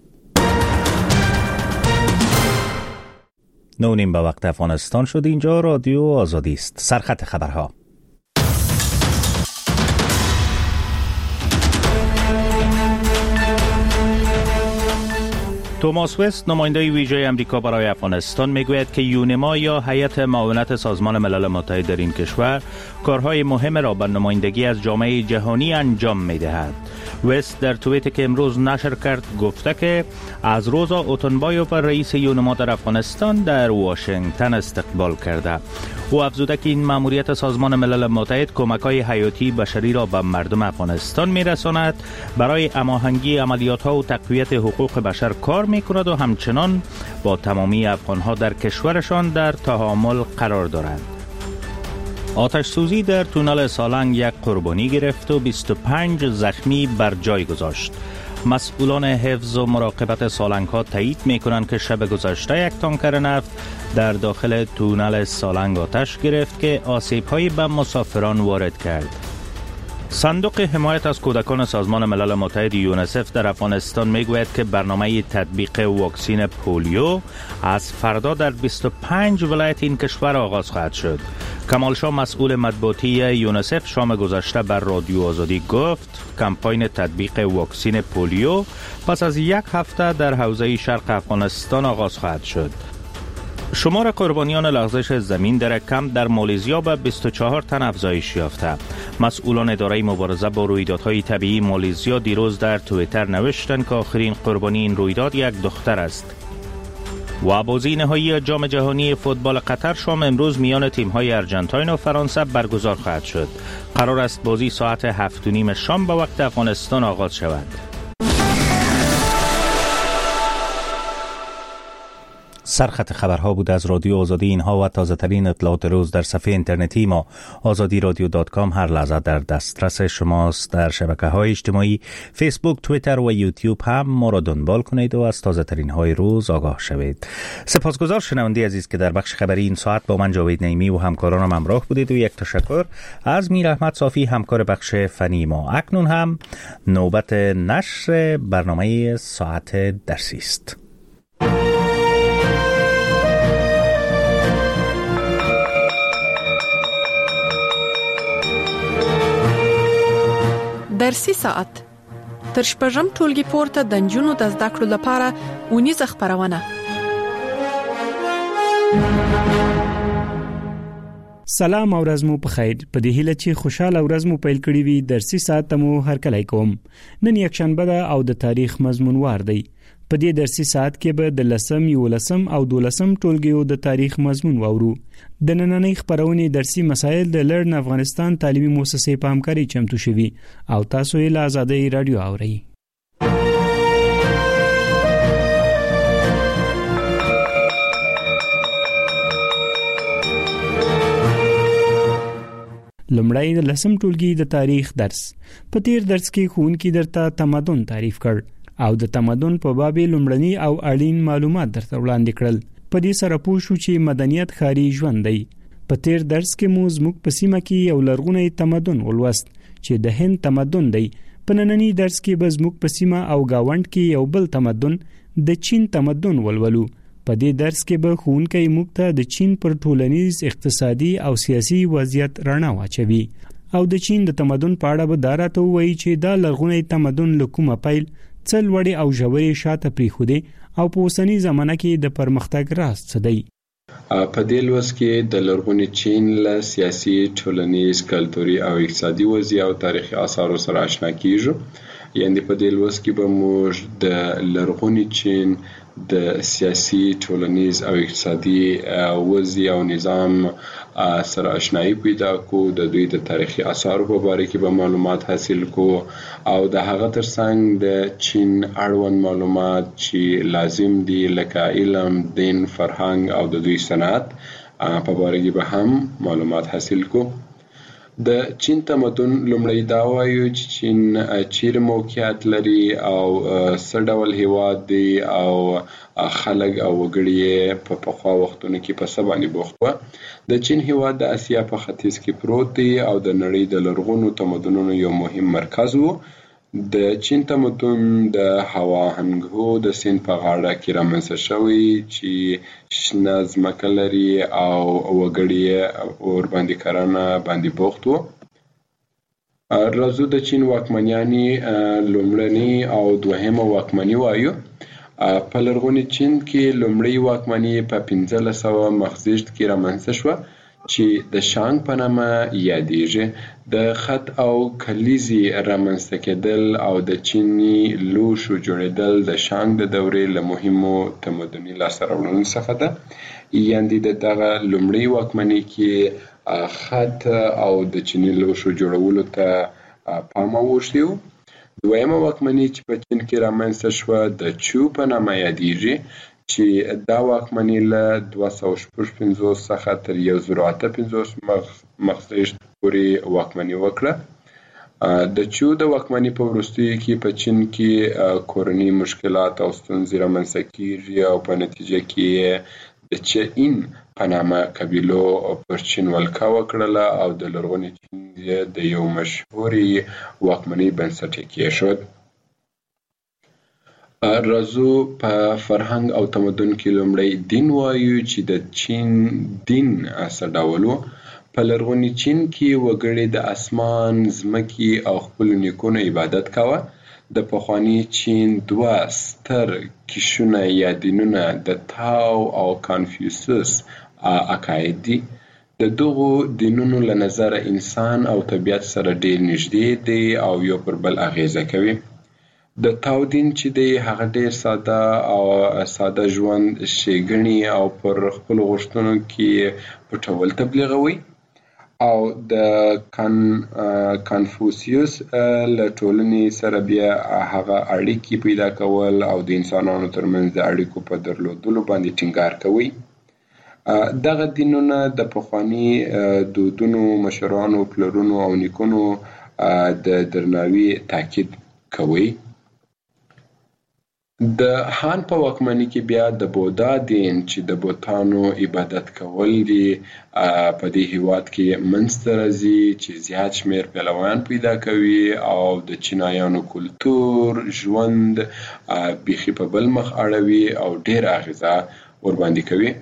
Speaker 1: 9:30 به وقت افغانستان شد. اینجا رادیو آزادی است. سرخط خبرها. توماس وست نماینده ویژه امریکا برای افغانستان میگوید که یونما یا هیئت معاونت سازمان ملل متحد در این کشور کارهای مهم را به نمایندگی از جامعه جهانی انجام میدهد. وست در توییتی که امروز نشر کرد گفته که از روزا اوتنبایوف رئیس یونما در افغانستان در واشنگتن استقبال کرده. او افزوده که این مأموریت سازمان ملل متحد کمک‌های حیاتی بشری را به مردم افغانستان می‌رساند، برای هماهنگی عملیات‌ها و تقویت حقوق بشر کار می‌کند و همچنان با تمامی افغان‌ها در کشورشان در تعامل قرار دارد. آتش سوزی در تونل سالنگ یک قربانی گرفت و 25 زخمی بر جای گذاشت. مسئولان حفظ و مراقبت سالنگ‌ها تایید می‌کنند که شب گذشته یک تانکر نفت در داخل تونل سالنگ آتش گرفت که آسیب‌هایی به مسافران وارد کرد. صندوق حمایت از کودکان سازمان ملل متحد یونسف در افغانستان میگوید که برنامه تطبیق واکسن پولیو از فردا در 25 ولایت این کشور آغاز خواهد شد. کمال شاه مسئول مطبوعاتی یونسف شام گذشته بر رادیو آزادی گفت کمپاین تطبیق واکسن پولیو پس از یک هفته در حوزه شرق افغانستان آغاز خواهد شد. شمار قربانیان لغزش زمین در کمپ در مالزیا به 24 تن افزایش یافته. مسئولان اداره مبارزه با رویدادهای طبیعی مالزیا دیروز در توییتر نوشتند که آخرین قربانی این رویداد یک دختر است. و بازی نهایی جام جهانی فوتبال قطر شام امروز میان تیم‌های آرژانتین و فرانسه برگزار خواهد شد. قرار است بازی ساعت 7:30 شام به وقت افغانستان آغاز شود. سرخط خبرها بود از رادیو آزادی. اینها و تازه ترین اطلاعات روز در صفحه اینترنتی ما azadiradio.com هر لحظه در دسترس شماست. در شبکه‌های اجتماعی فیسبوک، توییتر و یوتیوب هم ما را دنبال کنید و از تازه ترین های روز آگاه شوید. سپاسگزار شنونده عزیز که در بخش خبری این ساعت با من جاوید نعیمی و همکارانم همراه بودید و یک تشکر از میر احمد صافی همکار بخش فنی ما. اکنون هم نوبت نشر برنامه ساعت درسی است.
Speaker 18: درسي ساعت تر شپږم ټولګي پورته د نجونو د زده کړو لپاره اونیزه خپرونه.
Speaker 6: سلام او ورځ مو په خیر. په دې هیله چې خوشاله ورځ مو پیل کړی وي. درسي ساعت مو هرکلی کوم. نن یک شنبه ده او د تاریخ مضمون وار دی. په دې درسي ساعت کې به د 10م، 11م او 12م ټولګیو د تاریخ مضمون واورو. د نننۍ خبرونې درسي مسایل د لرن افغانستان تعلیمي مؤسسې په همکاري چمتو شوي او تاسو یې له آزادۍ رادیو اورئ. لمړی د 10م ټولګي د تاریخ درس. په تیر درس کې ښوونکي درته تمدن تعریف کړ او د تمدن په باب لومړني او اړین معلومات درته وړاندې کړل. په دې سره پوه شو چې مدنیت ښاري ژوند دی. په تیر درس کې مو زموږ په سیمه کې یو لرغونی تمدن ولوست چې د هند تمدن دی. په ننني درس کې به زموږ په سیمه او گاوند کې یو بل تمدن د چین تمدن ولولو. په دې درس کې به ښوونکی موږ ته د چین پر ټولنیز، اقتصادي او سیاسي وضعیت رڼا واچوي او د چین د تمدن په اړه به دا راته ووایي چې دا لرغونی تمدن له کومه پیل څه لوړې او ژورې شاته پرېښودې او په اوسني زمانه کې د پرمختګ راز څه دی.
Speaker 19: په دې لوست کې د لرغوني چین له سیاسي، ټولنیز، کلتوري او اقتصادي وضعیت او تاریخي آثارو سره آشنا کیږو. یعنې په دې لوست کې به موږ د لرغوني چین د سیاسي، ټولنیز او اقتصادي وضعیت او نظام سره آشنایی پیدا کو، د دوی د تاریخي آثارو په باره کې به معلومات حاصل کو او د هغه ترڅنګ د چین اړوند معلومات چې لازم دي لکه علم، دین، فرهنګ او د دوی صنعت په باره کې به هم معلومات حاصل کو. د چین تمدن لومړی دا وایو چې چین چیرې موقعیت لري او څه ډول هیواد دی او خلک او وګړي په پخوا وختونو کې په څه باندې بوخت وو. د چین هیواد د اسیا په ختیځ کې پروت دی او د نړۍ د لرغونو تمدنونو یو مهم مرکز وو. د چین تمدن د هواهنګهو د سیند په غاړه کې رامنځته شوی چې شنه ځمکه لري او وګړي ورباندې کرنه باندې بوخت وو. راځو د چین واکمنیانې لومړنۍ او دوهمه واکمني وایو. په لرغوني چین کې لومړۍ واکمني په 1500 مخزیږد کې رامنځته شوه چې د شانګ په نامه یادیږي. د خط او کلیزې رامنځته کېدل او د چیني لوښو جوړېدل د شانګ د دورې له مهمو تمدني لاسته راوړنو څخه ده. یعنې د دغه لومړۍ واکمنۍ کې خط او د چیني لوښو جوړولو ته پام اوښتی و. دویمه واکمني چې په چین کې رامنځته شوه د چو په نامه یادیږي چې دا واکمني له 255 څخه تر 1058 مخزیږد پورې واکمني وکړه. د چو د واکمني په وروستیو کې په چین کې کورني مشکلات او ستونزې رامنځته کیږي او په نتیجه کې د چین په نامه قبیلو پر چین ولکه وکړله او د لرغوني چین د یو مشهورې واکمنۍ بنسټ یې کېښود. راځو په فرهنګ او تمدن کې لومړی دین وایو چې د چین دین څه ډول و. په لرغوني چین کې وګړي د اسمان، ځمکې او خپلو نیکونو عبادت کاوه. د پخواني چین دوه ستر کشونه یا دینونه د تاو او کانفیوسس عقاید دي. د دغو دینونو له نظره انسان او طبیعت سره ډیر نږدې دی او یو پر بل اغیزه کوي. د تاو دین چې دی هغه ډیر ساده ژوند ښېګڼې او پر خپلو غوښتنو کې پټول تبلیغوي او د کانفوسیوس له ټولنې سره بیا هغه اړیکې پیدا کول او د انسانانو ترمنځ د اړیکو په درلودلو باندې ټینګار کوي. دغه دینونه د پخواني دودونو، مشرانو، پلرونو او نیکونو د درناوي تاکید کوي. د هان په واکمنۍ کې بیا د بودا دین چې د بوتانو عبادت کول دي په دې هیواد کې منځته راځي چې زیات شمیر پهلوان پیدا کوي او د چینایانو کلتور، ژوند بیخي په بل مخ اړوي او ډیر اغیزه ورباندې کوي.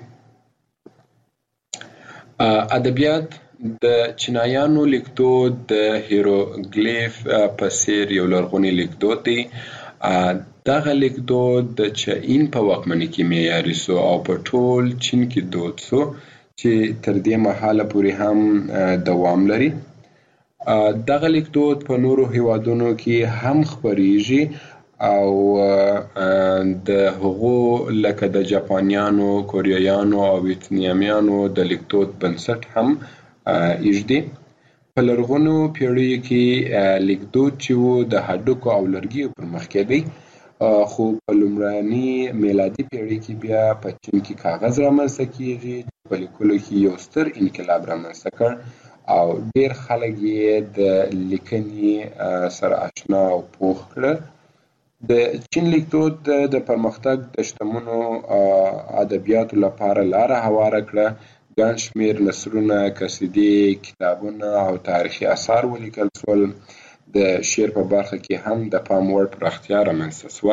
Speaker 19: ادبیات د چینایانو لیکدود د هیروګلیف په څیر یو لرغونی لیکدود دی. دغه لیکدود د چین په واکمنۍ کې معیاري سو او په ټول چین کې دود سو چې تر دې مهاله پورې هم دوام لري. دغه لیکدود په نورو هیوادونو کې هم خپریږي او د هغو لکه د جاپانیانو، کوریایانو او ویتنامیانو د لیکدود بنسټ هم ایږدي. په لرغونو پیړیو کې لیکدود چې و د هډوکو او لرګیو پر مخ کېدی، خو په لومړني میلادي پیړۍ کې بیا په چین کې کاغذ رامنځته کیږي چې په لیکلو کې یو ستر انقلاب رامنځته کړ او ډیر خلک یې د لیکنې سره آشنا او پوه کړل. د چین لیکدود د پرمختګ د شتمنو ادبیاتو لپاره لاره هواره کړه. ګڼ شمېر نثرونه، قصیدې، کتابونه او تاریخي اثار ولیکل شول. د شعر په برخه کې هم د پام وړ پراختیا رامنځته شوه.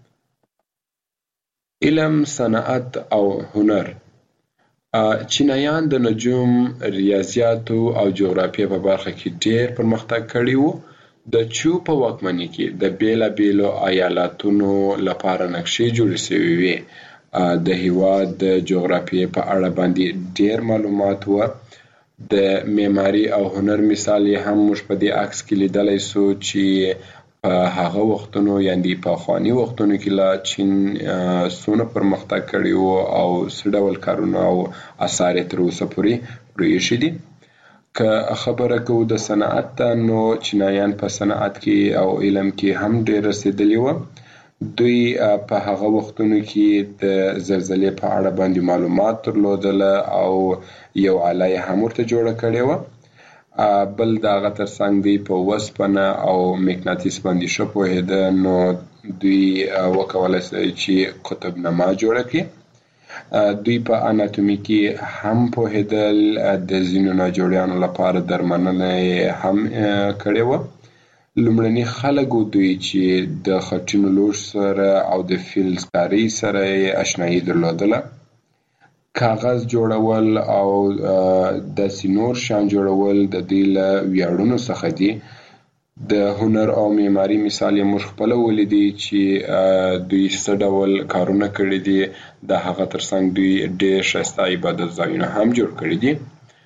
Speaker 19: علم، صنعت او هنر. چینایان د نجوم، ریاضیاتو او جغرافیې په برخه کې ډېر پرمختګ کړی و. د چو په واکمنۍ کې د بیلابیلو ایالاتونو لپاره نقشې جوړې شوې وې د هیواد د جغرافیې په اړه باندې ډیر معلومات و. د معماري او هنر مثال هم موږ په دې عکس کې لیدلی سو چې په هغه وختونو یعنی په خواني وختونو کې لا چین سونه پرمختګ کړی و او څه ډول کارونه او آثار تر اوسه پورې پرېښي دي. که خبره کوو د صنعت نو چینایان په صنعت کې او علم کې هم ډېر رسېدلي و. دوی په هغه وختونو کې د زلزلې په اړه باندې معلومات درلودل او یو آله هم ورته جوړه کړې و. بل د هغه ترڅنګ دوی په وسپنه او مقناطیس باندې ښه پوهېده نو دوی وکولی شي چې قطبنما جوړه کړي. دوی په اناتومي کې هم پوهېدل، د ځینو ناجوړیانو لپاره درملنه هم کړې وه. لومړني خلک دوی چې د خټینو لوښو سره او د فلزکارۍ سره اشنایي درلودله. کاغذ جوړول او داسې نور شیان جوړول د دوی له ویاړونو څخه دي. د هنر او معماري مثال یې موږ خپله ولیدی چې دوی څه ډول کارونه کړي دي. د هغه ترڅنګ دوی ډېر ښایسته عبادت ځایونه هم جوړ کړي دي.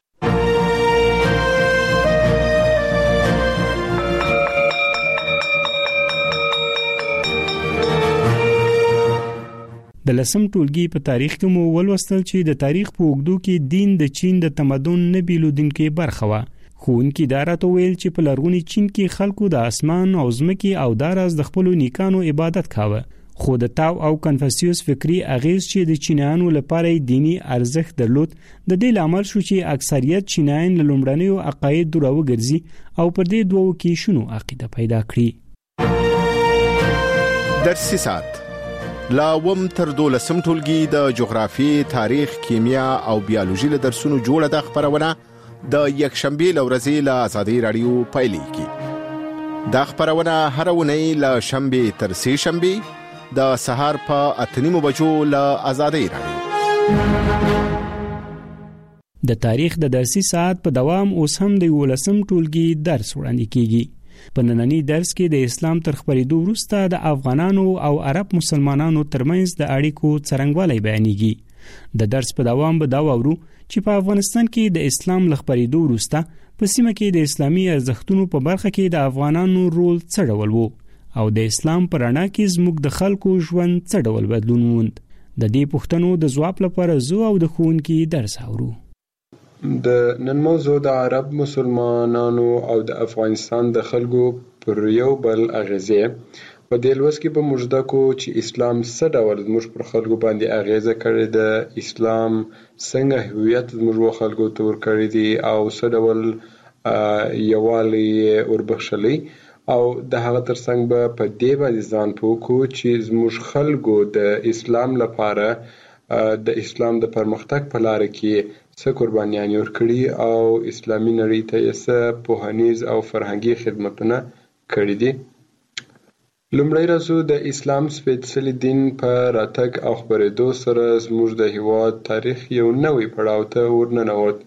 Speaker 20: د لسم ټولګي په تاریخ کې مو ولوستل چې د تاریخ په اوږدو کې دین د چین د تمدن نه بیلودونکې برخه وه. ښوونکي دا راته ویل چې په لرغوني چین کې خلکو د اسمان او ځمکې او داراز د خپلو نیکانو عبادت کاوه. خو د تاو او کنفوسیوس فکری اغیز چې د چینایانو لپاره دینی ارزښت درلود د دې لامل شو چې اکثریت چینایان له لومړنیو عقایدو راوګرځي او پر دې دوو کې شنو عقیده پیدا کړي.
Speaker 21: درسي ساعت لا وم تر 12 ټولګي د جغرافیې، تاریخ، کیمیا او بیولوژي له درسونو جوړه د خبرونه د یکشنبه لورځي له آزادۍ رادیو پایلیږي. دا خبرونه هر ونی له شنبه تر سه شنبه د سهار په 8:30 بجو له آزادۍ رادیو.
Speaker 20: د تاریخ د درسي ساعت په دوام اوس هم د 11 ټولګي درس وړاندې کیږي. په نننی درس کې د اسلام تر خپرېدو وروسته د افغانانو او عرب مسلمانانو ترمنځ د اړیکو څرنګوالی بیانېږي. د درس په دوام به دا واورو چې په افغانستان کې د اسلام له خپرېدو وروسته په سیمه کې د اسلامي ارزښتونو په برخه کې د افغانانو رول څه ډول و او د اسلام په رڼا کې زموږ د خلکو ژوند څه ډول بدلون وموند. د دې پوښتنو د ځواب لپاره زه او د ښوونکي درس اورو.
Speaker 19: د نن موضوع د عرب مسلمانانو او د افغانستان د خلکو پر یو بل اغیزې. په دې لوست کې به موږ زده کوو چې اسلام څه ډول زموږ پر خلکو باندې اغیزه کړې ده، اسلام څنګه هویت زموږ خلکو ته ورکړی دی او څه ډول یووالی وربخښلی، او د هغه ترڅنګ به په دې باندې ځان پوه کړو چې زموږ خلکو د اسلام لپاره د اسلام د پرمختګ په لاره کې څه قربانیان ورکړي او اسلامي نړۍ ته یې څه پوهنیز او فرهنګي خدمتونه کړي دي. لومړی راځو د اسلام سپېڅلي دین په راتګ او خپرېدو سره زموږ د هیواد تاریخ یو نوی پړاو ته ورننوت،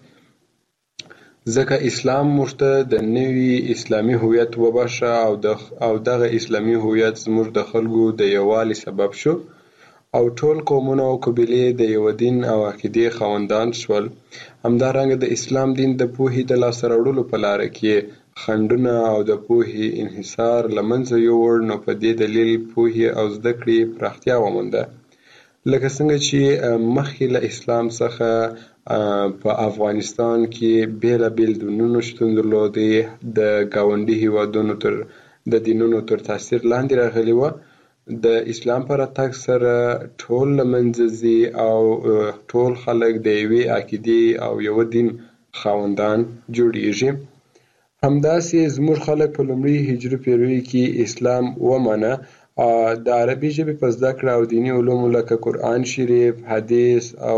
Speaker 19: ځکه اسلام موږ ته د نوي اسلامي هویت وبښه او دغه اسلامي هویت زموږ د خلکو د یووالي سبب شو او ټول قومونه او قبیلې د یو دین او عقیدې خاوندان شول. همدارنګه د اسلام دین د پوهې د لاسته راوړلو په لاره کې خنډونه او د پوهې انحصار له منځه یووړ، نو په دې دلیل پوهې او زده کړې پراختیا ومونده. لکه څنګه چې مخکې له اسلام څخه په افغانستان کې بیلابیل دینونه شتون درلودې، د ګاونډي هیوادونو د دینونو تر تاثیر لاندې راغلي وه. د اسلام پر راتګ سره ټول له منځه ځي او ټول خلک د یوې عقیدې او یو دین خاوندان جوړیږي. همداسې زموږ خلک په لومړي هجري پیړۍ کې اسلام ومنه. د عربي ژبې په زده کړه او دیني علومو لکه قرآن شریف، حدیث او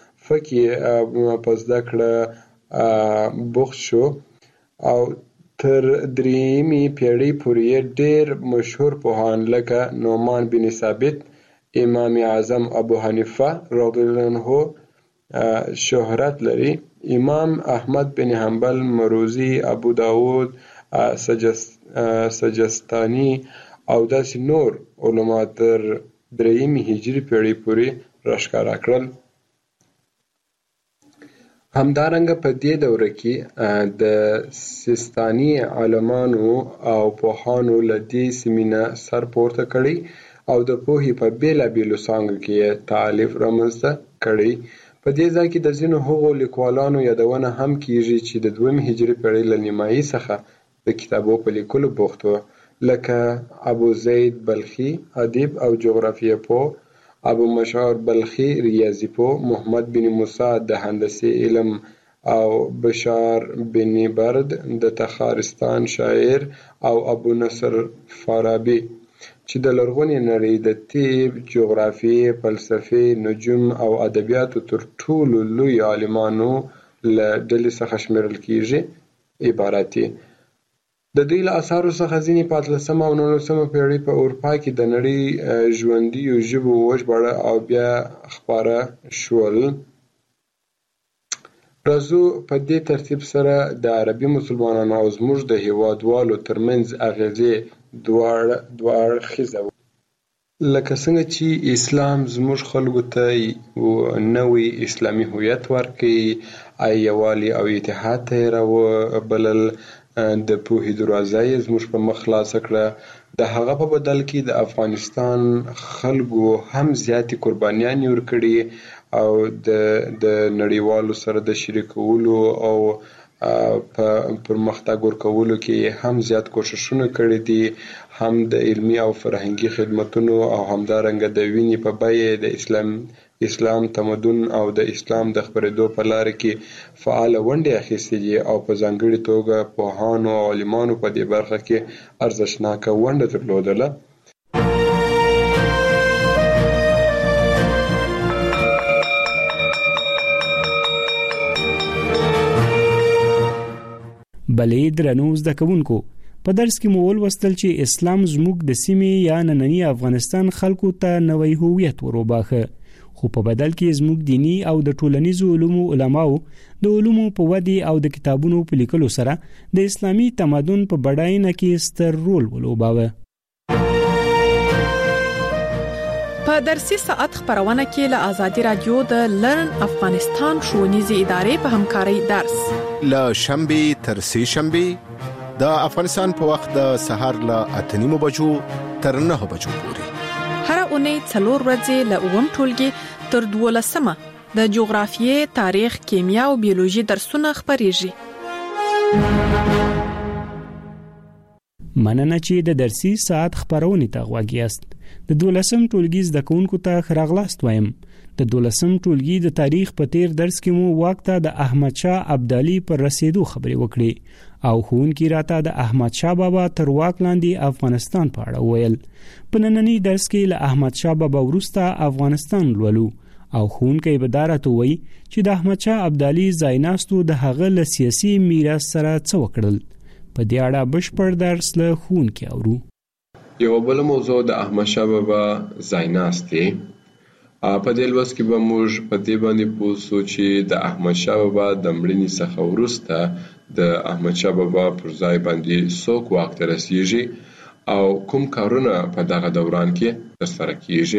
Speaker 19: فقه په زده کړه بوخت شو او تر دریمې پیړۍ پورې ډېر مشهور پوهان لکه نعمان بن ثابت، امام اعظم ابو حنیفه رضی الله عنه شهرت لري. امام احمد بن حنبل، مروزی، ابو داود سجستانی او داسې نور علما تر دریمې هجري پیړۍ پورې راښکاره کړل. همدارنګه په دې دوره کې د سیستاني عالمانو او پوهانو له دې سیمې نه سر پورته کړی او د پوهې په بېلابېلو څانګو کې یې تألیف رامنځته کړی. په دې ځای کې د ځینو هغو لیکوالانو یادونه هم کیږي چې د 2 هجري پېړۍ له نیمایي څخه د کتابو په لیکلو بوخت وو، لکه ابو زید بلخي ادیب او جغرافیه پوه، ابو مشعر بلخي ریاضي پوه، محمد بن موسی د هندسي علم او بشار بن برد د تخارستان شاعر او ابو نصر فارابي چې د لرغونې نړۍ د طب، جغرافیې، فلسفې، نجوم او ادبیاتو تر ټولو لوی عالمانو له ډلې څخه شمیرل کیږي عبارت دي. د دوی له اثارو څخه ځینې په 18 او 19 پېړۍ په اروپا کې د نړۍ ژوندیو ژبو وژباړه او بیا خپاره شول. راځو په دې ترتیب سره د عربي مسلمانانو او زموږ د هیوادوالو ترمنځ اغیزې دوه اړخیزه وه. لکه څنګه چې اسلام زموږ خلکو ته نوی اسلامي هویت ورکړي، یووالی او اتحاد ته یې راوبلل، د پوهې دروازه یې زموږ په مخ خلاصه کړه. د هغه په بدل کې د افغانستان خلکو هم زیاتې قربانیانې ورکړي او د نړیوالو سره د شریکولو او په پرمختګ ورکولو کې هم زیات کوششونه کړي دي، هم د علمي او فرهنګي خدمتونو او همدارنګه د وینې په بیه د اسلام تمدن او د اسلام د خپرېدو په لاره کې فعاله ونډې اخیستې دي او په ځانګړې توګه پوهانو او عالمانو په دې برخه کې ارزښتناکه ونډه درلودله.
Speaker 20: بلې درنو زده کوونکو، په درس کې مو ولوستل چې اسلام زموږ د سیمې یا نننی افغانستان خلکو ته نوی هویت وروباخه، خو په بدل کې زموږ دینی او د ټولنیزو علومو علماو د علومو په ودې او د کتابونو په لیکلو سره د اسلامي تمدن په بډاینه کې ستر رول ولوباوه.
Speaker 18: په درسي ساعت خبرونه کې له آزادي رادیو د لرن افغانستان ښوونیزې ادارې په همکارۍ درس
Speaker 21: له شنبه تر سه شنبه د افغانستان په وخت د سهار له 8:30 بجو تر 9 بجو پورې،
Speaker 18: هر اونۍ 4 ورځې له 9 ټولګي تر 12 د جغرافیې، تاریخ، کیمیا او بیولوژي درسونه خبريږي.
Speaker 20: مننه چې د درسي ساعت خبرونه ته غوږ یاست. د 12م ټولګي زده کوونکو ته خراغلاست وایم. د 12م ټولګي د تاریخ په تیر درس کې مو وخت د احمد شاه ابدالي پر رسیدو خبرې وکړې او ښوونکي راته د احمد شاه بابا تر واک لاندې افغانستان په اړه ویل. په نننی درس کې له احمد شاه بابا وروسته افغانستان لولو او ښوونکی به دا راته وایي چې د احمد شاه ابدالي ځایناستو د هغه له سیاسي میراث سره څه وکړل. په دې اړه بشپړ درس له ښوونکي اورو.
Speaker 19: یو بل موضوع د احمد شاه بابا ځایناست دی. په دې لوست کې به موږ په دې باندې پوه شو چې د احمد شاه بابا د مړینې څخه وروسته د احمد شاه بابا پر ځای باندې څوک واک ته رسیږي او کوم کارونه په دغه دوران کې ترسره کیږي.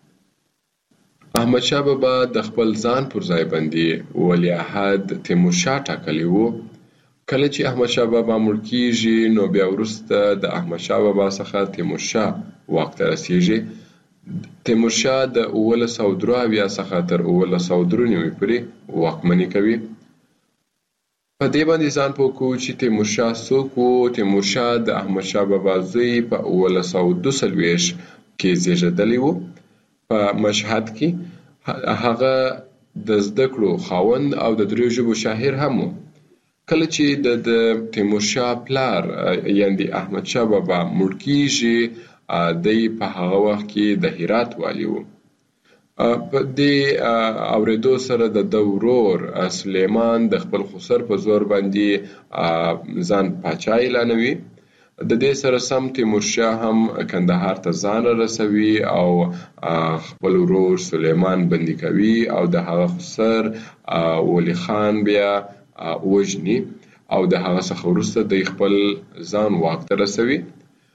Speaker 19: احمد شاه بابا د خپل ځان پر ځای باندې ولیعهد تیمورشاه ټاکلی وو. کله چې احمد شاه بابا مړ کیږي نو بیا وروسته د احمد شاه بابا څخه تیمورشاه واک ته رسیږي. تیمورشاه د 1903 څخه تر 1993 پورې واکمني کوي. په دې باندې ځان پوه کوو چې تیمورشاه څوک وو. تیمورشاه د احمد شاه بابا زوی په 1942 کې زیږیدلی وو. په مشهد کې هغه د زده کړو خاوند او د 3 ژبو شاعر هم وو. کله چې د تیمورشاه پلار یعنی احمد شاه بابا مړ کیږي دی په هغه وخت کې د هرات والی وو. په دې اوریدو سره د ورور سلیمان د خپل خسر په زور باندې ځان پاچا اعلانوي. د دې سره سم تیمورشاه هم کندهار ته ځان رسوي او خپل ورور سلیمان بندي کوي او د هغه خسر ولی خان بیا وژني او د هغه څخه وروسته د خپل ځان واک ته رسوي.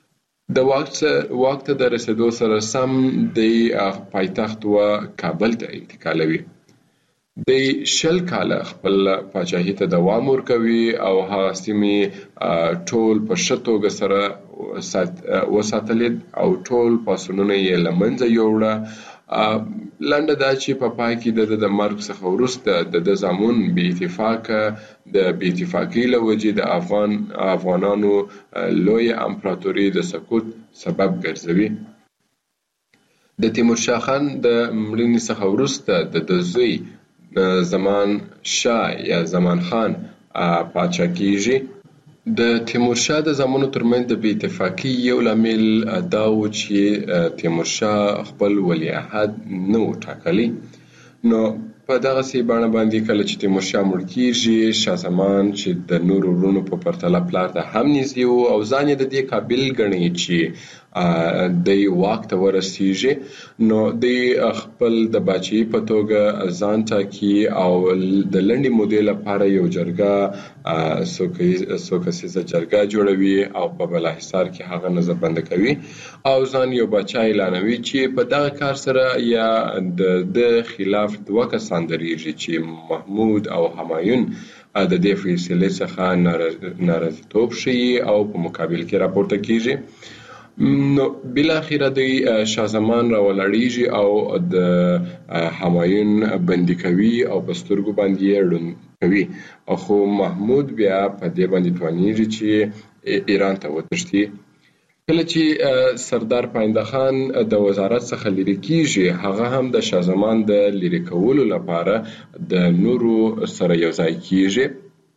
Speaker 19: د واک ته د رسیدو سره سم د پایتخت و کابل ته انتقالوي. د 20 کاله خپل پاچاهي ته دوام ورکوي او هغه سیمې ټول په ښه توګه سره وساتلې او ټول پاڅونونه یې له منځه یوړه. لنډه دا چې په پای کې د مرګ څخه وروسته د زامن بې اتفاقۍ له وجې د افغانانو لوی امپراتوري د سقوط سبب ګرځوي. د تیمورشاه خان د مړینې څخه وروسته د زوی زمان شاه یا زمان خان پاچا کیږي. د تیمورشاه د زامنو ترمنځ د بې اتفاقۍ یو لامل دا و چې تیمورشاه خپل ولیعهد نه و ټاکلی. نو په دغسې بڼه باندې کله چې تیمورشاه مړ کیږي، شاه زمان چې د نورو وروڼو په پرتله پلار ته هم نږدې و او ځان یې د دې قابل ګڼي چې د واک ته ورسیږي، نو د خپل د باچاهي په توګه ځان ټاکي او د لنډې مودې لپاره یو جرګه څو کسیزه جرګه جوړوي او په بالاحصار کې هغه نظربنده کوي او ځان یو باچا اعلانوي چې په دغه کار سره یا د خلاف 2 کسان درېږي چې محمود او همایون د دې فیصلې څخه ناراضیتوب ښیي او په مقابل کې راپورته کیږي. نو بالاخره د شاه زمان راولاړیږي او د همایون بندي کوي او په سترګو باندې یې ړوند کوي. خو محمود بیا په دې باندې توانیږي چې ایران ته وتښتي. کله چې سردار پاینده خان د وزارت څخه لرې کیږي، هغه هم د شاه زمان د لرې کولو لپاره د نورو سره یو ځای کیږي.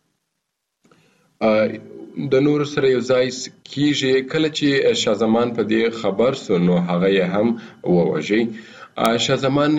Speaker 19: کله چې شاه زمان په دې خبر سو نو هغه یې هم ووژي. شاه زمان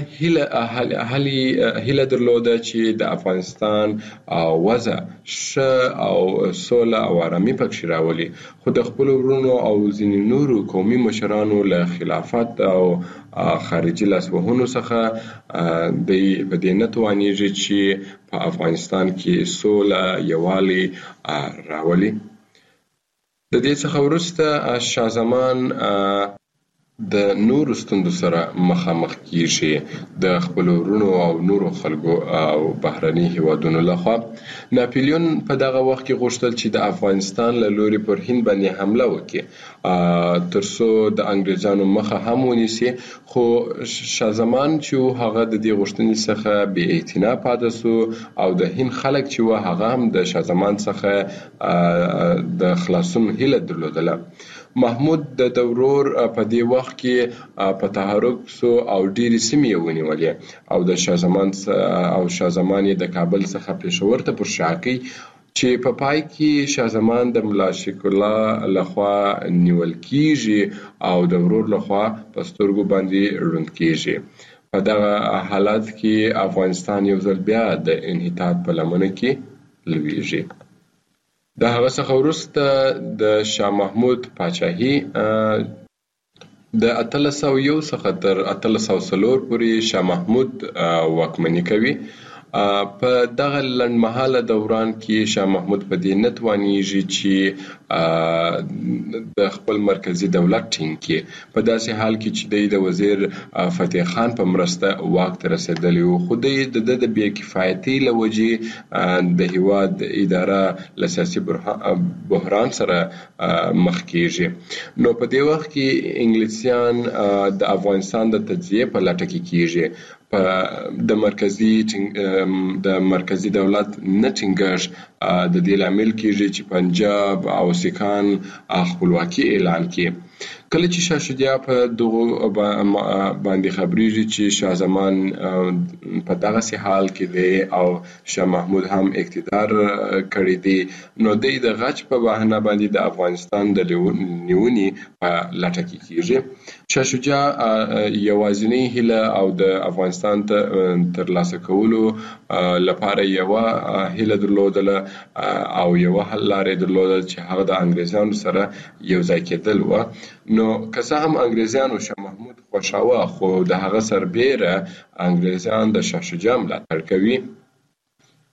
Speaker 19: هیله درلوده چې د افغانستان وضع ښه او سوله او آرامي پکې راولي، خو د خپلو وروڼو او ځینې نورو قومي مشرانو له خلافت او خارجي لاسوهنو څخه په دې نه توانیږي چې په افغانستان کې سوله یووالی راولي. د دې څخه وروسته شاه زمان د نورو ستونزو سره مخامخ کیږي د خپلو وروڼو او نورو خلکو او بهرني هیوادونو لخوا. ناپلیون په دغه وخت کې غوښتل چې د افغانستان له لوري پر هند باندې حمله وکړي ترڅو د انګریزانو مخه هم ونیسي، خو شاه زمان چې هغه د دې غوښتنې څخه بې اعتنا پاتې سو او د هند خلک چې هغه هم د شاه زمان څخه د خلاصون هیله درلودله. محمود د ورور په دې وخت کې په تحرک سو او ډېرې سیمې یې ونیولې او د شاه زمان یې د کابل څخه پېښور ته پر شا کړ چې په پای کې شاه زمان د ملا شیخ الله لخوا نیول کیږي او د ورور لخوا په سترګو باندې ړوند کیږي. په دغه حالت کې افغانستان یو ځل بیا د انحطاط په لمنه کې لویږي. د هغه څخه وروسته د شاه محمود پاچاهي د 1801 څخه تر 1804 پورې شاه محمود واکمني کوي. په دغه لنډمهاله دوران کې شاه محمود په دې نه توانیږي چې د خپل مرکزي دولت ټینګ کړي، په داسې حال کې چې د وزیر فتح خان په مرسته واک ته رسېدلی و، خو د بې کفایتۍ له وجې د هیواد اداره له سیاسي بحران سره مخ کیږي. نو په دې وخت کې انګلیسیان د افغانستان د تجزیې په لټه کې کیږي. د مرکزي دولت نه ټینګښت د دې لامل کیږي چې پنجاب او سیکان خپلواکي اعلان کړي. کله چې شاه شجاع په دغه باندې خبرېږي چې شاه زمان په دغسې حال کې دی او شاه محمود هم اقتدار کړی دی، نو دی د غچ په بهانه باندې د افغانستان د نیونې په لټه کې کیږي. شاه شجاع یوازینۍ هیله او د افغانستان ترلاسه کولو لپاره یوه هیله درلودله او یوه حل لارې درلودل چې هغه د انګریزانو سره یو ځای کېدل و. نو که څه هم انګریزانو شاه محمود خوښاوه، خو د هغه سربیره انګریزان د شاه شجاع ملاتړ کوي.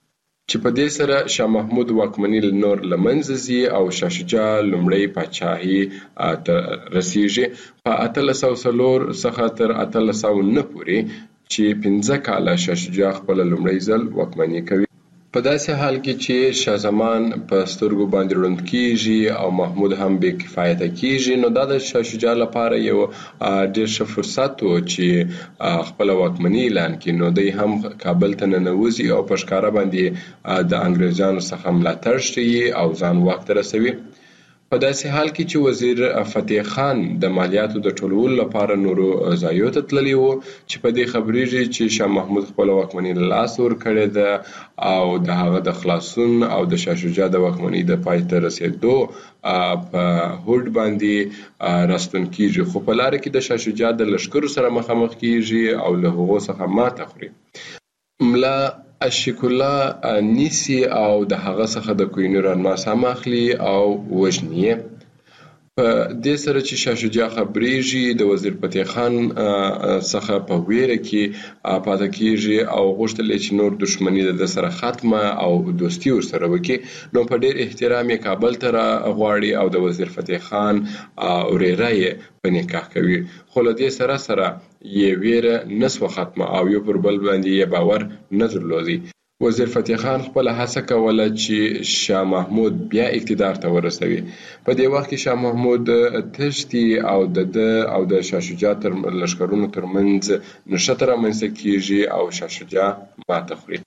Speaker 19: چې په دې سره شاه محمود واکمني نور لمنځه ځي او شاه شجاع لومړی پاچاهي رسیږي په 1804 څخه تر 1809 پورې چې 15 کاله شاه شجاع خپل لومړی ځل واکمني کوي. په داسې حال کې چې شاه زمان په سترګو باندې ړوند کیږي او محمود هم بې کفایته کیږي، نو دا د شاه شجاع لپاره یو ډېر ښه فرصت و چې خپل واکمني اعلان کړي. نو دی هم کابل ته ننوځي او په ښکاره باندې د انګریزانو څخه ملاتړ ښیي او ځان واک ته رسوي. په داسې حال کې چې وزیر فتح خان د مالیاتو د ټولولو لپاره نورو ځایونو ته تللی و، چې په دې خبرېږي چې شاه محمود خپل واکمني له لاسه ورکړې ده او د هغه د خلاصون او د شاه شجاع د واکمنۍ د پای ته رسېدو په هوډ باندې راستون کیږي، خو په لاره کې د شاه شجاع د لښکرو سره مخامخ کیږي او له هغو څخه ماته خوري. ملا اشیک الله نیسی او د هغه څخه د کوهینور الماس هم اخلي او وژني یې. په دې سره چې شاه شجاع خبرېږي د وزیر فتح خان څخه په ویره کې پاتې کیږي او غوښتل چې نور دښمني د سره ختمه او دوستي ورسره وکړي. نو په ډېر احترام یې کابل ته غواړي او د وزیر فتح خان وريره یې په نکاح کوي، خو له دې سره سره یې ویره نسوه ختمه او یو پر بل باندې یې باور نه درلودی. وزیر فتح خان خپل هڅه کوله چې شاه محمود بیا اقتدار ته ورسوي. په دې وخت کې شاه محمود تښتي او د شاه شجاع تر لښکرونو ترمنځ نښته رامنځته کیږي او شاه شجاع ماته خوري.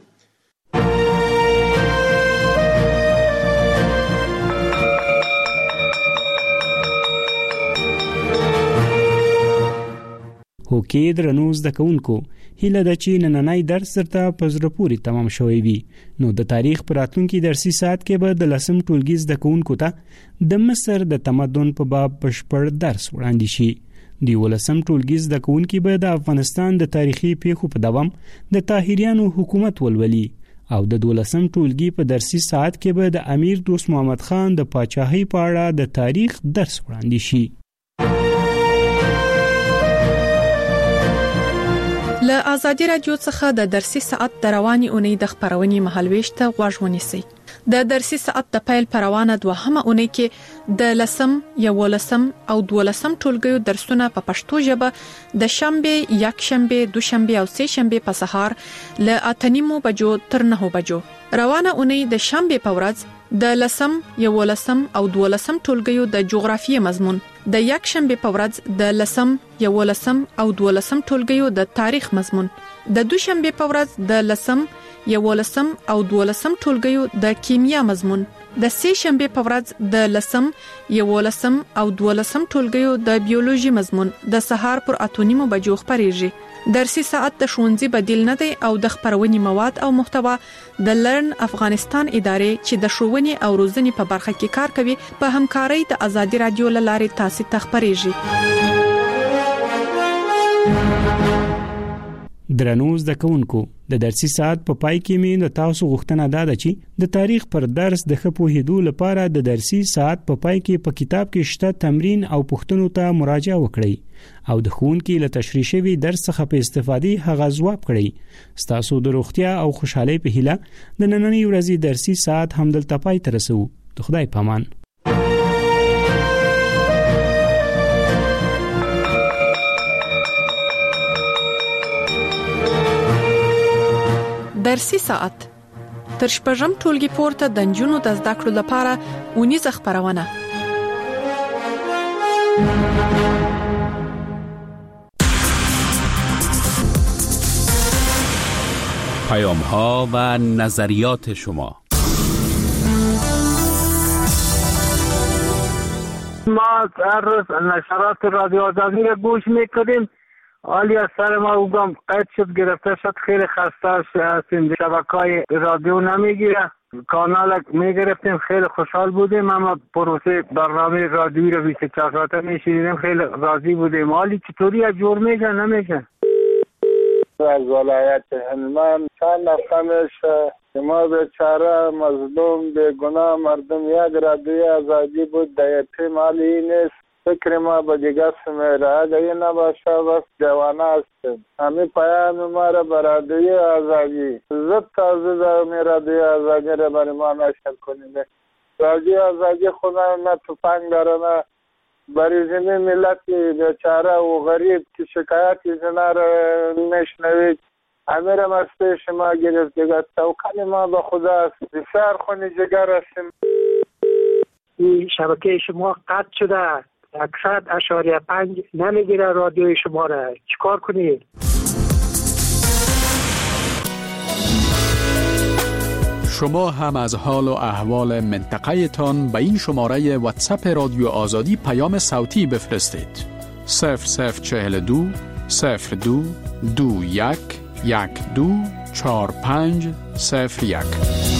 Speaker 20: هوکې درنو زده کوونکو، هیله ده چې نننی درس درته په زړه پورې تمام شوی وي. نو د تاریخ په راتلونکي درسي ساعت کې به د 10م ټولګي زده کوونکو ته د مصر د تمدن په باب بشپړ درس وړاندې شي. د 11م ټولګي زده کوونکي به د افغانستان د تاریخي پیښو په دوام د طاهریانو حکومت ولولي او د 12م ټولګي په درسي ساعت کې به د امیر دوست محمد خان د پاچاهۍ په اړه د تاریخ درس وړاندې شي.
Speaker 18: له آزادي رادیو څخه د درسي ساعت د رواني اونۍ د خبرونې مهالويش ته غوږ ونیسئ. د درسي ساعت د پیل پروانه دوهمه اونۍ کې د 10م، 11م او 12م ټولګیو درسونه په پښتو ژبه د شنبه، یکشنبه، دوشنبه او سه شنبه په سهار له 8:30 بجو تر 9 بجو. روانه اونۍ د شنبه په ورځ د 10م، 11م او 12م ټولګیو د جغرافیې مضمون، د یکشنبه په ورځ د 10م، 11م او 12م ټولګیو د تاریخ مضمون، د دوشنبه په ورځ د 10م، 11م او 12م ټولګیو د کیمیا مضمون، د سه شنبه په ورځ د 10م، 11م او 12م ټولګیو د بیولوژي مضمون د سهار پر 8:30 بجو خبرېږي. درسي ساعت د ښوونځي بدیل نه دی او د خبرونې مواد او محتوا د لرن افغانستان ادارې چې د ښوونې او روزنې په برخه کې کار کوي په همکارۍ د آزادي رادیو لارې تاسو ته خبرېږي.
Speaker 20: درنو زده کوونکو، د درسي ساعت په پای کې مې د تاسو غوښتنه ده چې د تاریخ پر درس د ښه پوهېدو لپاره د درسي ساعت په پای کې په کتاب کې شته تمرین او پوښتنو ته مراجعه وکړئ او د ښوونکي له تشریح شوي درس څخه په استفادې هغه ځواب کړئ. ستاسو د روغتیا او خوشحالۍ په هیله د نننۍ ورځې درسي ساعت همدلته پای ته رسوو. د خدای په امان.
Speaker 18: درسي ساعت تر شپږم ټولګي پورته د نجونو د زده کړو لپاره اونیزه خبرونه.
Speaker 13: پیام‌ها و نظریات شما.
Speaker 7: ما هر روز نشرات رادیو آزادی را گوش می‌کنیم. حالی از سر ما اوگم قید شد، گرفته شد، خیلی خسته هستیم، شبکه‌های رادیو نمیگیره، کانال میگرفتیم، خیلی خوشحال بودیم، اما پروسه برنامه رادیویی رو 24 ساعته میشنیدیم، خیلی راضی بودیم. حالی چطوری از جور میشن نمیشن؟
Speaker 22: از ولایت هلمند چند نفرش ما بیچاره مظلوم بیگناه مردم یک رادیوی آزادی بود در یتیم حالی نیست. فکر ما به دیگه میره. اگر این نباشه بس جوانه هستیم. همین پیام ما را برادری آزادی زد تازه در می رادیوی آزادی را برای ما نشر کنیم. رادیوی آزادی خدا نه تفنگ داره نه برای زمین ملت بیچاره و غریب که شکایتی زنا را میشنوید. امیر مسته شما گرفت دیگه توکل ما به خدا است. بسیار خونی جگر هستیم.
Speaker 3: این شبکه شما قطع شده 100.5 نمیگیره رادیوی شما را. چیکار کنید؟
Speaker 11: شما هم از حال و احوال منطقه تان به این شماره واتساپ رادیو آزادی پیام صوتی بفرستید. 0042 02 21 12 45 01.